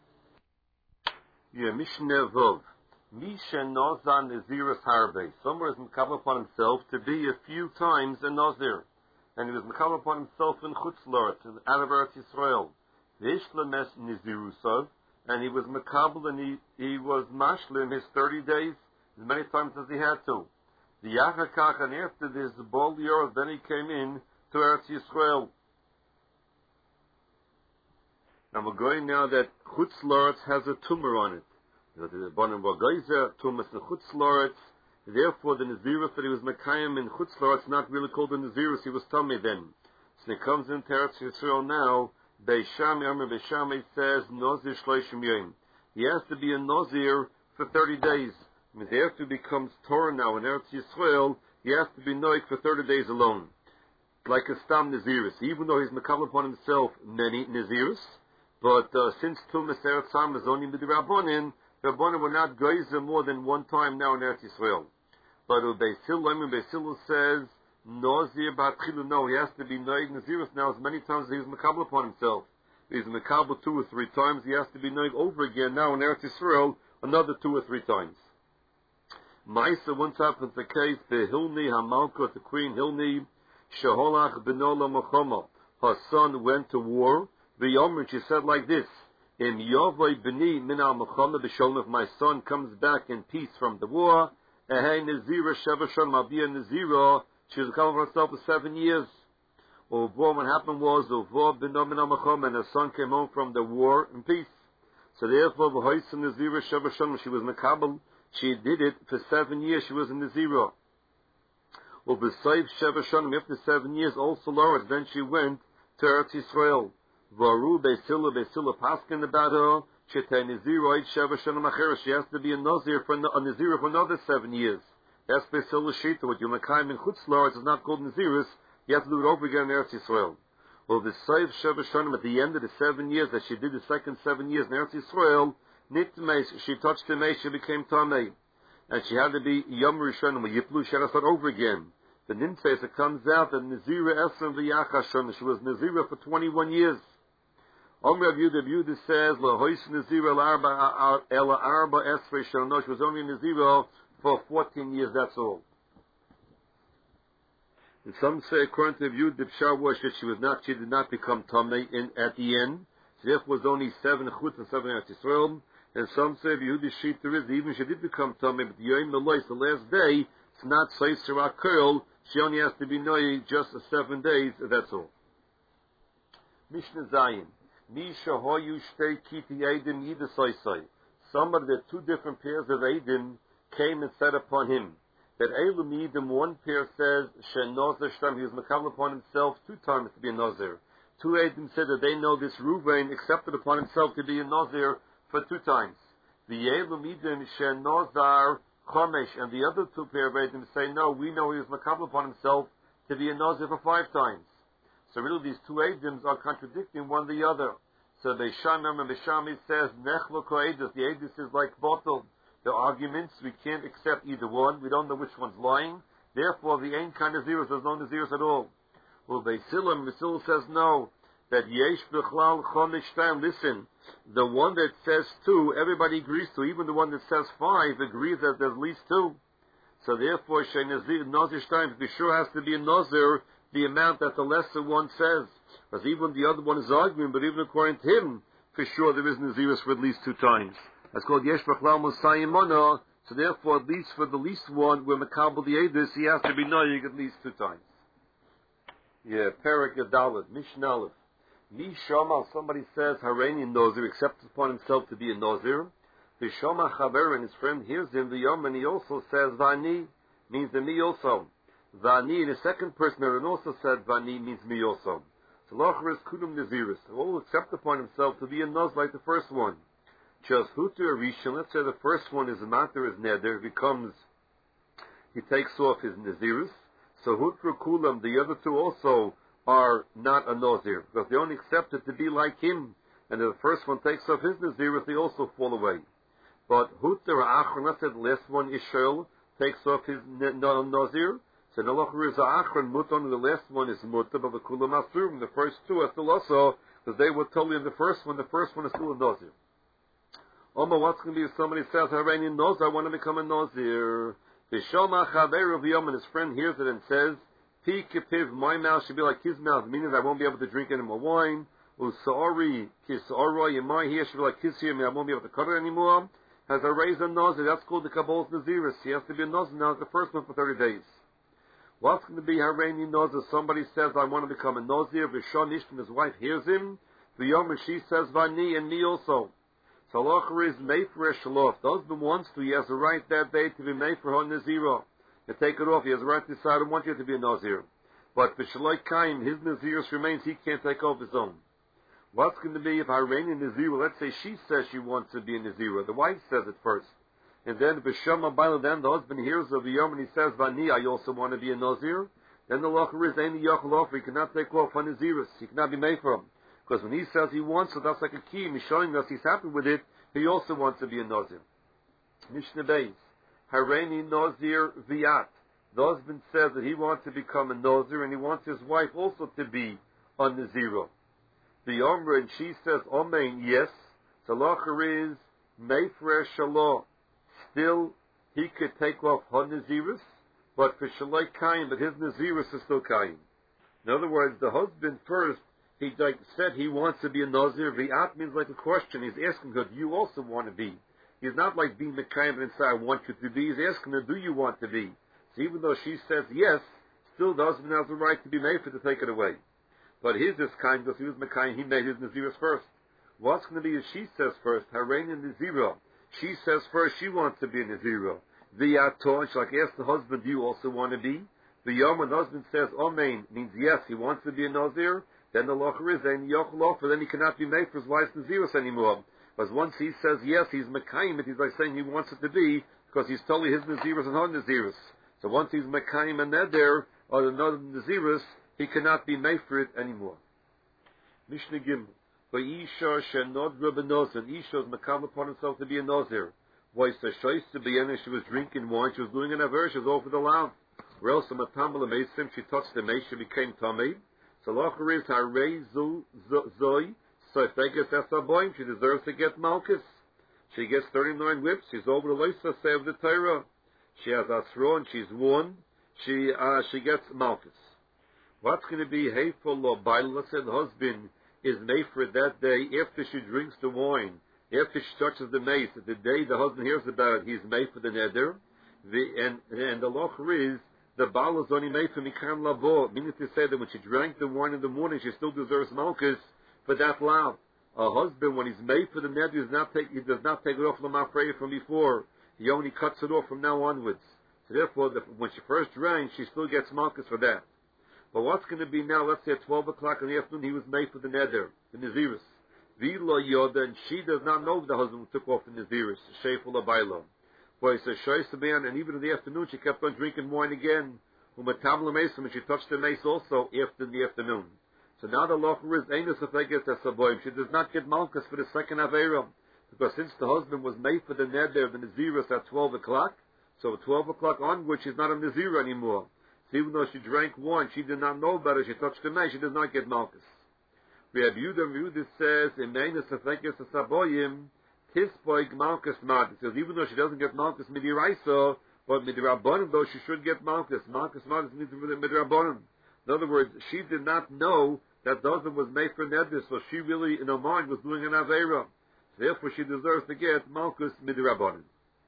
A: Yeah, Mishneh Vov. Misha Nozan Nazirus Harbe. Someone is makabel upon himself to be a few times a Nazir. And he was makabel upon himself in Chutz La'aretz, out of Eretz Yisrael. V'ishlemes Nazirusov, and he was makabel and he was mashlim his 30 days, as many times as he had to. The Yachakach, and after this, the Bol Yor, then he came in to Eretz Yisrael. Now we're going now that Chutz La'aretz has a tumor on it. Therefore, the Nazirus that he was Mekayim in Chutz La'aretz not really called a Nazirus, he was Tamei then. So he comes into Eretz Yisrael now, Beishamai says, Nazir Shloshim Yom. He has to be a Nazir for 30 days. I mean, after he becomes Torah now in Eretz Yisrael, he has to be Noik for 30 days alone. Like a Stam Nazirus. Even though he's Mekabel upon himself many Nazirus, but since Tumas Eretz Ham is only Midrabanin, the Rabbanim were not geyser more than one time now in Eretz Yisrael. But Beisil says, Nazir Batchilu, no, he has to be Noig Nazirus now as many times as he was Mekabel upon himself. If he's Mekabel 2 or 3 times, he has to be Noig over again now in Eretz Yisrael, another 2 or 3 times. Maisa once happens the case, the Hilni Hamalka, the Queen Hilni, Sheholach Benola Machoma. Her son went to war. The Yomer, she said like this, Im Yovoi B'ni Min Al-Machoma B'Sholem, if my son comes back in peace from the war, Ehei Nazira Sheva Shalom, I'll be a Nazira, she was accountable for herself for 7 years. What happened was, Uvor B'no Min Al-Machoma, and her son came home from the war in peace. So therefore, V'hoysa Nazira Sheva Shalom, she was Mekabel, she did it for 7 years, she was in Nazira. B'Sayv Sheva Shalom, after 7 years, also Lawrence, then she went to Eretz Yisrael. Varu Beisila Paskin about her. She has to be a Nazir for another 7 years. That's Beisila Shita. What you Mekayim in Chutz La'aretz is not called Nazirus. You have to do it over again in Eretz Yisrael. Well, the Seiv Sheva Shonim at the end of the 7 years that she did the second 7 years in Eretz Yisrael, she touched the Mei, she became Tamei. And she had to be Yom Rishonim, Yiplu, she had to start over again. The Nimtzeis, it comes out that Nazira Esem V'Yachashon, she was Nazira for 21 years. Omer Yehuda says, Lahois Nazira Ela Arba Esrei Shana. No, she was only Nazira for 14 years, that's all. And some say, according to Yehuda, the Pshar was that she did not become Tamei at the end. So therefore was only 7 Chutz and 7 Eretz Yisrael. And some say, Yehuda Shit there is, even she did become Tamei, but Yom Melois, the last day, it's not Seif Sirah Curl, she only has to be Noi just 7 days, that's all. Mishnah Zayin. Somebody, the 2 different pairs of Eidim came and said upon him that Eilu Midim, one pair says Shenozir Shtam, he was Mekabel upon himself 2 times to be a Nazir. 2 Eidim said that they know this Ruvain accepted upon himself to be a Nazir for 2 times. The Eilu Midim Shenozar Chomesh, and the other 2 pair of Eidim say no, we know he was Mekabel upon himself to be a Nazir for 5 times. So really these 2 Eidims are contradicting one the other. So the Bishami says, Nechlo Koedus, the Eidus is like bottled. The arguments, we can't accept either one. We don't know which one's lying. Therefore, the ain't kind of zeros, there's no Nazirus at all. Well, Basil says no. That Yesh B'chlal Chomish Time, listen, the one that says 2, everybody agrees to. Even the one that says 5 agrees that there's at least 2. So therefore, Nazir Time, be sure has to be a Nazir, the amount that the lesser one says. Because even the other one is arguing, but even according to him, for sure there is Nazirus for at least 2 times. That's called Yesh B'Chlal Musayim Mana. So therefore, at least for the least one, where Makabal the Edus, he has to be Noyig at least 2 times. Yeah, Perak Yadalit, Mishnah Aleph. Mishama, somebody says, Harani Nozir, accepts upon himself to be a Nozir. Vishama Chaver, and his friend hears him, the Yom, and he also says, Vani, means the me also. Vani, the second person, and also said, Vani, means me also. So Locher is Kudum Naziris. All accept upon himself to be a Noz like the first one. Just Hutu Rishon, let's say the first one is a matter, is Neder, becomes, he takes off his Nazirus. So Hutu Kulam, the other 2 also are not a Nazir, because they only accept it to be like him, and if the first one takes off his Nazirus, they also fall away. But Hutu Achron, let's say the last one, Ishel, takes off his Nazir. So the Locher is Achron, Muton, the last one is Muta, but the Kulam Asurim, the first 2 are still also, because they were totally in the first one is still a Nazir. Oma, what's going to be if somebody says, Harani knows I want to become a Nazir? Vishoma Chaver of Yom, and his friend hears it and says, Pi Kipiv, my mouth should be like his mouth, meaning I won't be able to drink any more wine. Usaori, Kisaroi, and my hair should be like his hair, meaning I won't be able to cut it anymore. Has a raised a Nazir, that's called the Kabbal's Naziris. He has to be a Nazir now, the first one for 30 days. What's going to be Harani Nazir? Somebody says, I want to become a Nazir. Vishon Ishtam, his wife hears him. The Yom, and she says, Vani, and me also. So Locher is made for a shalof. The husband wants to, he has a right that day to be made for her Nazira. To take it off, he has a right to decide, I want you to be a Nazir. But for Shaloi Kaim, his Nazirus remains, he can't take off his own. What's going to be if Harani Nazira, let's say she says she wants to be a Nazira. The wife says it first. And then B'Shama Baila, then the husband hears of the Yom and he says, Vani, I also want to be a Nazir. Then the Locher is any Yochel offer, he cannot take off on Nazirus. He cannot be made for him. Because when he says he wants it, that's like a key. He's showing us he's happy with it. He also wants to be a Nazir. Mishnah Beis. Harani Nazir Viat. The husband says that he wants to become a Nazir and he wants his wife also to be a Nazira. The Omra, and she says, Amen, yes. So Locher is Meifresh Shalom. Still, he could take off her Nazirus, but for Shalai Kaim, but his Nazirus is still Kaim. In other words, the husband first, he said he wants to be a Nazir. Vi'at means like a question. He's asking her, do you also want to be? He's not like being Mekayim and say, I want you to be. He's asking her, do you want to be? So even though she says yes, still the husband has the right to be made for to take it away. But his is kind because he was Mekayim, he made his Nazirus first. What's going to be if she says first, Harani Nazira? She says first she wants to be a Nazira. Vi'ato, and she'll like ask the husband, do you also want to be? The Yom, when the husband says Amen, means yes, he wants to be a Nazir. Then the Locher is, then Yochel offer, then he cannot be made for his wife's Nazirus anymore. Because once he says yes, he's Mekayim it, he's like saying he wants it to be, because he's totally his Nazirus and her Nazirus. So once he's Mekayim and Neder, or another Nazirus, he cannot be made for it anymore. Mishnah Gimel. Isha shenod rabbenos, and Isha is Mekam upon himself to be a Nazir. Why, so to be in, she was drinking wine, she was doing an aver, she was over the loud. Or else, a matambal amazim, she touched the mace, she became tamid. So Locher is Harei Zoi, so if they get Esaboim, she deserves to get Malchus. She gets 39 whips, she's over the Loisa, say of the Torah. She has Asro and she's won, she gets Malchus. What's going to be hateful or bail? Let's say the husband is made for it that day after she drinks the wine, after she touches the mace, the day the husband hears about it, he's made for the neder. And the Locher is, the Baal is only made for Mikam Labo, meaning to say that when she drank the wine in the morning, she still deserves Malchus for that loud. A husband, when he's made for the neder, he does not take it off Lamafreya from before. He only cuts it off from now onwards. So therefore, when she first drank, she still gets Malchus for that. But what's going to be now, let's say at 12 o'clock in the afternoon, he was made for the neder, the Nazirus. Vila Yoda, and she does not know the husband took off the Nazirus, Sheful Abaylo. Boy, so Shoysaban, and even in the afternoon, she kept on drinking wine again. Umatabla Mesim, and she touched the mace also after in the afternoon. So now the Locher is Ainus Afeges Esaboim. She does not get Malchus for the second Averam. Because since the husband was made for the neder, the Nazirus at 12 o'clock, so at 12 o'clock onward, she's not a Nazir anymore. So even though she drank wine, she did not know about it, she touched the mace, she does not get Malchus. Rabbi Yehuda says, Ainus Afeges Esaboim, Tispoig Malchus Mad. It says even though she doesn't get Malchus Midiraisa, but Midirabonim though she should get Malchus. Malchus Mad means Midirabonim. In other words, she did not know that Dozer was made for Neder, so she really, in her mind, was doing an Aveira. Therefore, she deserves to get Malkus Midrabanan.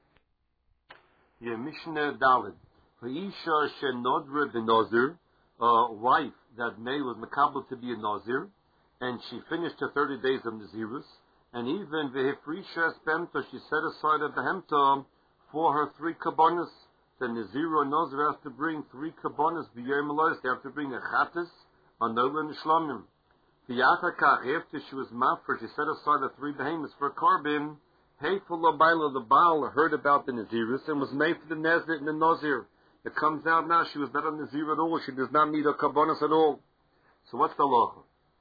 A: Mishnah Daled. For Isha Shenodra the Nazir, a wife that May was makabel to be a Nazir, and she finished her 30 days of Nazirus, and even Vehefrisha Spemta, she set aside a Behemta for her 3 kabbonis. The Nazir or Nazir has to bring 3 kabbonis, the Yom Elois, they have to bring a Chatas, a Nola and a Shlomim. The Yatakach, after she was maffer, she set aside the 3 behemoths for a carbon. Hateful Labaila, the Baal, heard about the Nazirus and was made for the Nezir and the Nazir. It comes out now she was not a Nazir at all, she does not need a kabbonis at all. So what's the law?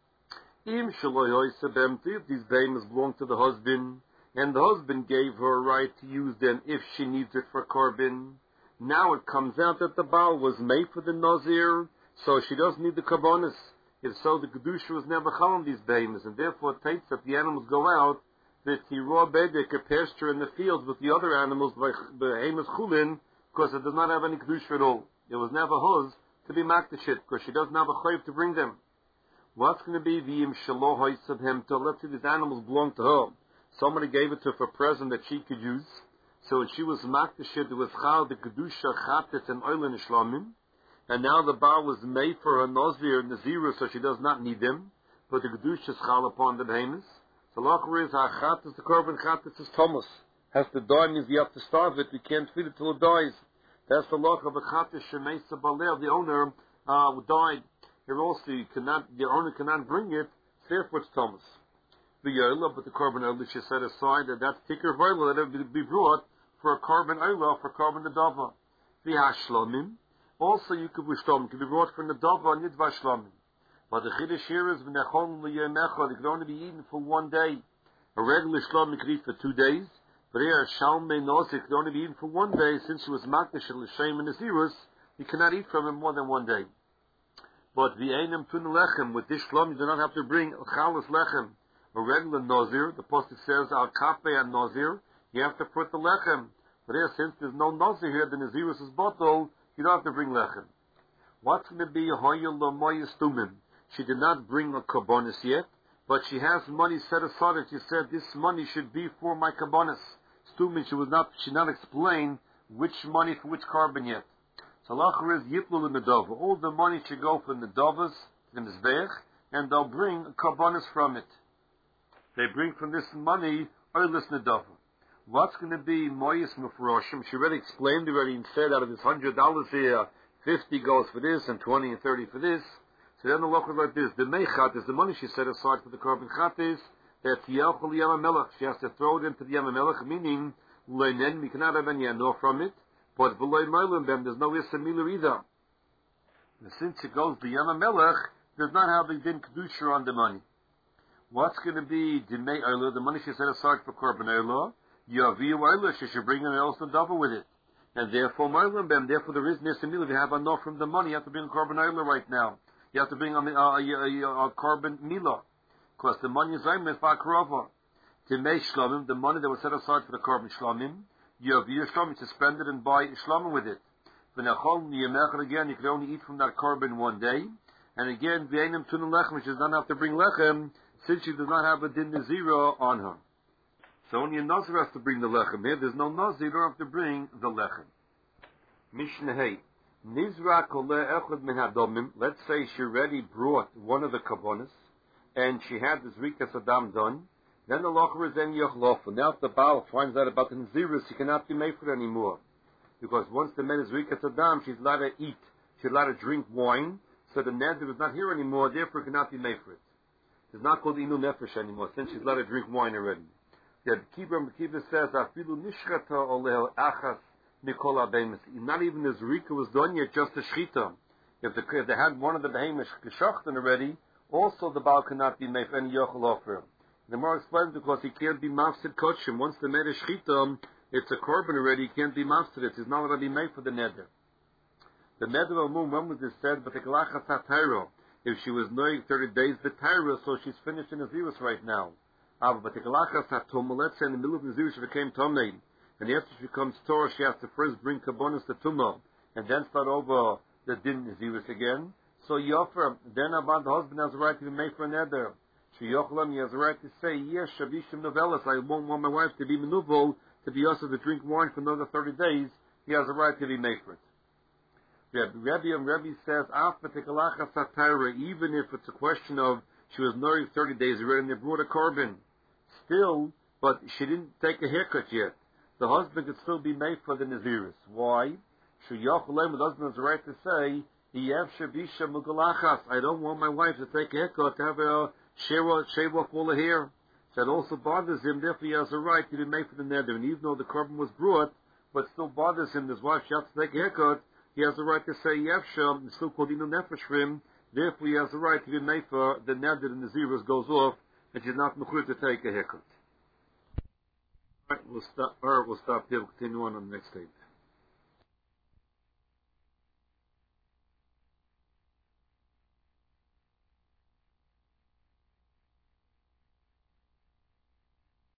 A: If these behemoths belong to the husband, and the husband gave her a right to use them if she needs it for carbon, now it comes out that the Baal was made for the Nazir, so she doesn't need the kabbonis. If so, the Kedusha was never chal on these behemoths, and therefore it takes that the animals go out, that he raw bedek, a pasture in the fields with the other animals, like behemoth chulin, because it does not have any Kedusha at all. It was never hers to be makdashit, because she doesn't have a chayv to bring them. What's going to be v'im shelo hoysab hemta? Let's say these animals belong to her. Somebody gave it to her for a present that she could use. So when she was makdashit, it was chal the kedusha chatet and oilin ishlamim. And now the Baal was made for her nazir and nazira, so she does not need them. But the kedusha is chal upon the behemoths. So lachar is hachatet, the korban chatet is Thomas. Has to die means you have to starve it. We can't feed it till it dies. That's the law of a chatet shemesa baleh. The owner died. Here also, the owner cannot bring it, therefore it's Thomas. The Yola, but the carbon oil she set aside, and that's Tikar Vayla, that it would be brought for a carbon oil, for carbon Nadava. The Hashlamim, also you could be brought for Nadava and Yidva Shlamim. But the Chiddush here is, V'nechon l'yemecha, it could only be eaten for 1 day. A regular Shlamim could eat for 2 days, but here, Shalmei Nos, it could only be eaten for 1 day, since she was Makdash and L'Shem and Nazirus, you cannot eat from him more than 1 day. But the Einem Tun Lechem, with this Shlom, you do not have to bring Chalas Lechem. A regular Nazir, the Pasuk says, Al Kape and Nazir, you have to put the Lechem. But here, since there's no Nazir here, the Nazirus is bottle, you don't have to bring Lechem. What's going to be Hoyel Lomoyes Tumim? She did not bring a Kabbonis yet, but she has money set aside, and she said, this money should be for my Kabbonis. Stumim, she not explain which money for which carbon yet. So lachar is yitlul Nadava. All the money should go for Nadavas, the Mizbech, and they'll bring karbonis from it. They bring from this money oilus Nadava. What's going to be Moyes Mufroshim? She already explained and said out of this $100 here, 50 goes for this, and 20 and 30 for this. So then the lachar is like this. The Meichat is the money she set aside for the carbon chatis, that Yelchol Yamamelech. She has to throw it into the Yamamelech, meaning, Leinen, we cannot have any anor from it. But below Merlim, there's no Isamila either. And since it goes to Yamamelech, does not have a din kedusha on the money. What's going to be Dimei Oila, the money she set aside for Korban Oila? Yaviu Oila, she should bring an Elson double with it. And therefore Merlim, therefore there is Isamila. If you have enough from the money, you have to bring Korban Oila right now. You have to bring a Korban Mila. Because the money is Ayman Fakrova. Dimei Shlomim, the money that was set aside for the Korban Shlomim, you have your Shlomim to spend it and buy Shlomim with it. Again, you can only eat from that carbon 1 day. And again, V'enim Tunim Lechem, she does not have to bring Lechem, since she does not have a Din Nazira on her. So only a Nazir has to bring the Lechem. Here, there's no Nazir, you don't have to bring the Lechem. Mishnah Hey. Nizra Koleh Echad Min Hadomim. Let's say she already brought one of the Kabbonis, and she had this Rikas Adam done. Then the locher is then yochlofa. Now if the Baal finds out about the Nazirus, he cannot be made for it anymore. Because once the man is rikas adam, she's allowed to eat, she's allowed to drink wine, so the Nazir is not here anymore, therefore it cannot be made for it. It's not called inu nefesh anymore, since she's allowed to drink wine already. The Kibbutz says, Afilu nishchata oleh achas mikol abemis. Not even the Zerika was done yet, just the shchita. If they had one of the behemoths geschachten already, also the Baal cannot be made for any yochel. The more explains because he can't be mafsid kochim. Once the neder shchita, it's a korban already, he can't be mafsid it. It's not going to be made for the neder. The neder of moon, when was this said? But the galachas hatayro. If she was knowing 30 days, the tyro, so she's finished in Nazirus right now. But the galachas hatum, let's say in the middle of Nazirus she became tomei, and after she becomes Torah, she has to first bring kabbonis to tumah, and then start over the din Nazirus again. So Yofer, then about the husband has a right to be made for a neder. Sheyochlem, he has a right to say, yes, Shabishim Novelis, I won't want my wife to be menuvel, to be also to drink wine for another 30 days. He has a right to be made for it. Rebbe says, even if it's a question of she was married 30 days already and they brought a korban, still, but she didn't take a haircut yet. The husband could still be made for the Naziris. Why? The husband has a right to say, I don't want my wife to take a haircut, to have a shave off all the hair. So it also bothers him, therefore he has a right to be made for the neder. And even though the korban was brought, but still bothers him, his wife, she has to take a haircut, he has a right to say Yevsha, it's still called Inu Nefesh for him, therefore he has a right to be made for the neder and the Naziris goes off, and she's not mechur to take a haircut. Alright, we'll stop there, we'll continue on the next tape.